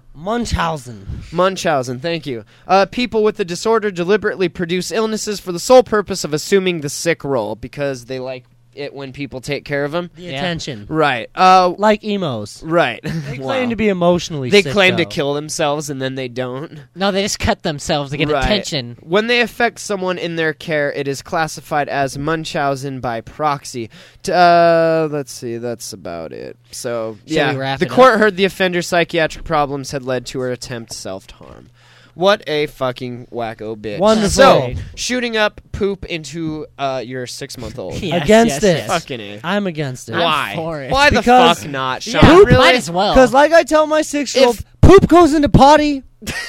Munchausen. Thank you. People with the disorder deliberately produce illnesses for the sole purpose of assuming the sick role because they like it when people take care of them. The Yeah. attention. Right. Like emos. Right. They claim to be emotionally They sick, claim to though. kill themselves and then they don't. No, they just cut themselves to get Right. attention. When they affect someone in their care, it is classified as Munchausen by proxy. Let's see, that's about it. So, Shall yeah, we wrap the it court heard the offender's psychiatric problems had led to her attempt self-harm. What a fucking wacko bitch. Wonderful. So, shooting up poop into your 6-month-old. Yes, Against yes, it. yes. Fucking A. I'm against it. I'm Why? for it. Why the Because- fuck not, Yeah, Sean? Really? might as well. Because like I tell my 6-year-old, If- poop goes into potty.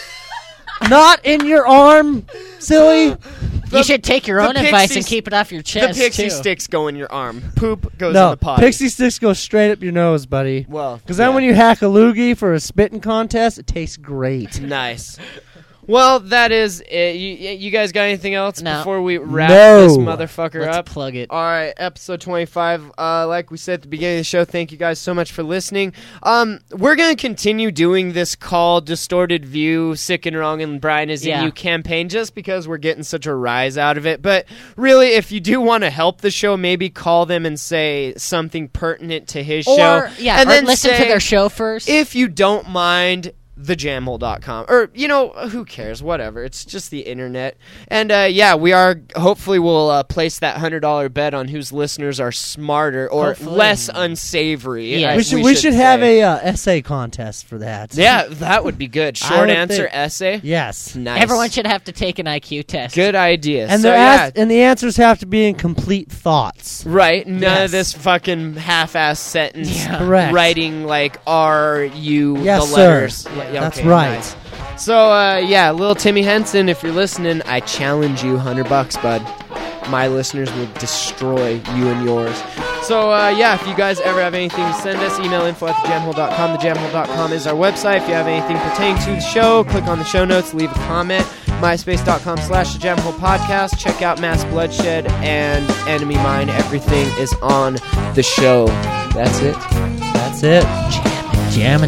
Not in your arm, silly. You should take your the own advice pixie and keep it off your The chest, pixie too. sticks go in your arm. Poop goes in No, the potty. pixie sticks go straight up your nose, buddy. Well, Because then yeah. when you hack a loogie for a spitting contest, it tastes great. Nice. Well, that is it. You guys got anything else No. before we wrap No. this motherfucker Let's up? plug it. All right, episode 25. Like we said at the beginning of the show, thank you guys so much for listening. We're going to continue doing this Call Distorted View, Sick and Wrong and Brian is in You campaign just because we're getting such a rise out of it. But really, if you do want to help the show, maybe call them and say something pertinent to his show. Yeah, and or then listen to say, their show first. if you don't mind, thejamhole.com, or who cares, whatever, it's just the internet. And we are hopefully we'll place that $100 bet on whose listeners are smarter or Hopefully. less unsavory. Yeah. We should have say. a essay contest for that. Yeah, that would be good. I Short would answer think- essay. Yes. Nice. Everyone should have to take an IQ test. Good idea. And so, and the answers have to be in complete thoughts. right, none Yes. of this fucking half-ass sentence Yeah. Correct. writing like are you Yes, the letters. sir. Yeah, That's okay, right. nice. So, little Timmy Henson, if you're listening, I challenge you, $100, bud. My listeners will destroy you and yours. So, if you guys ever have anything to send us, email info@thejamhole.com. Thejamhole.com is our website. If you have anything pertaining to the show, click on the show notes, leave a comment. MySpace.com/thejamhole podcast. Check out Mass Bloodshed and Enemy Mine. Everything is on the show. That's it. That's it. Jamming.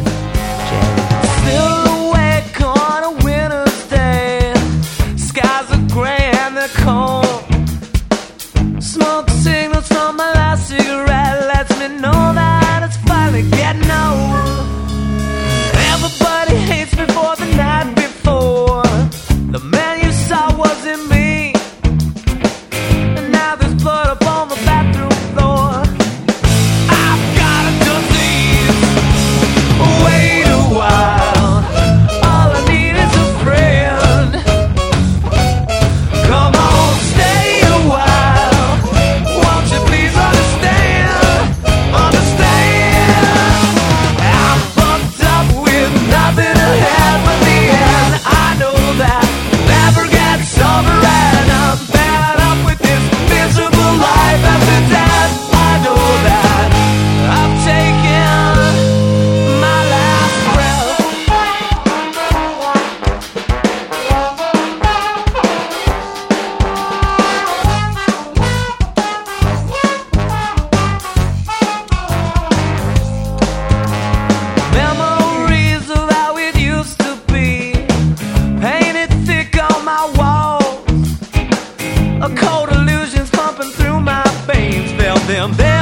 Silhouette on a winter's day. Skies are gray and they're cold. Smoke signals from my last cigarette lets me know that it's finally getting old. Everybody hates me for the night before. The man you saw wasn't me. And now there's blood up on the bathroom floor. I've got a disease. Wait a while. All I need is a friend. Come on, stay a while. Won't you please understand? Understand. I'm fucked up with nothing ahead but the end. I know that never gets over, and I'm fed up with this miserable life after death. I know that I've taken my last breath. Memories of how it used to be, painted thick on my walls. A cold illusions pumping through my veins, felt them then.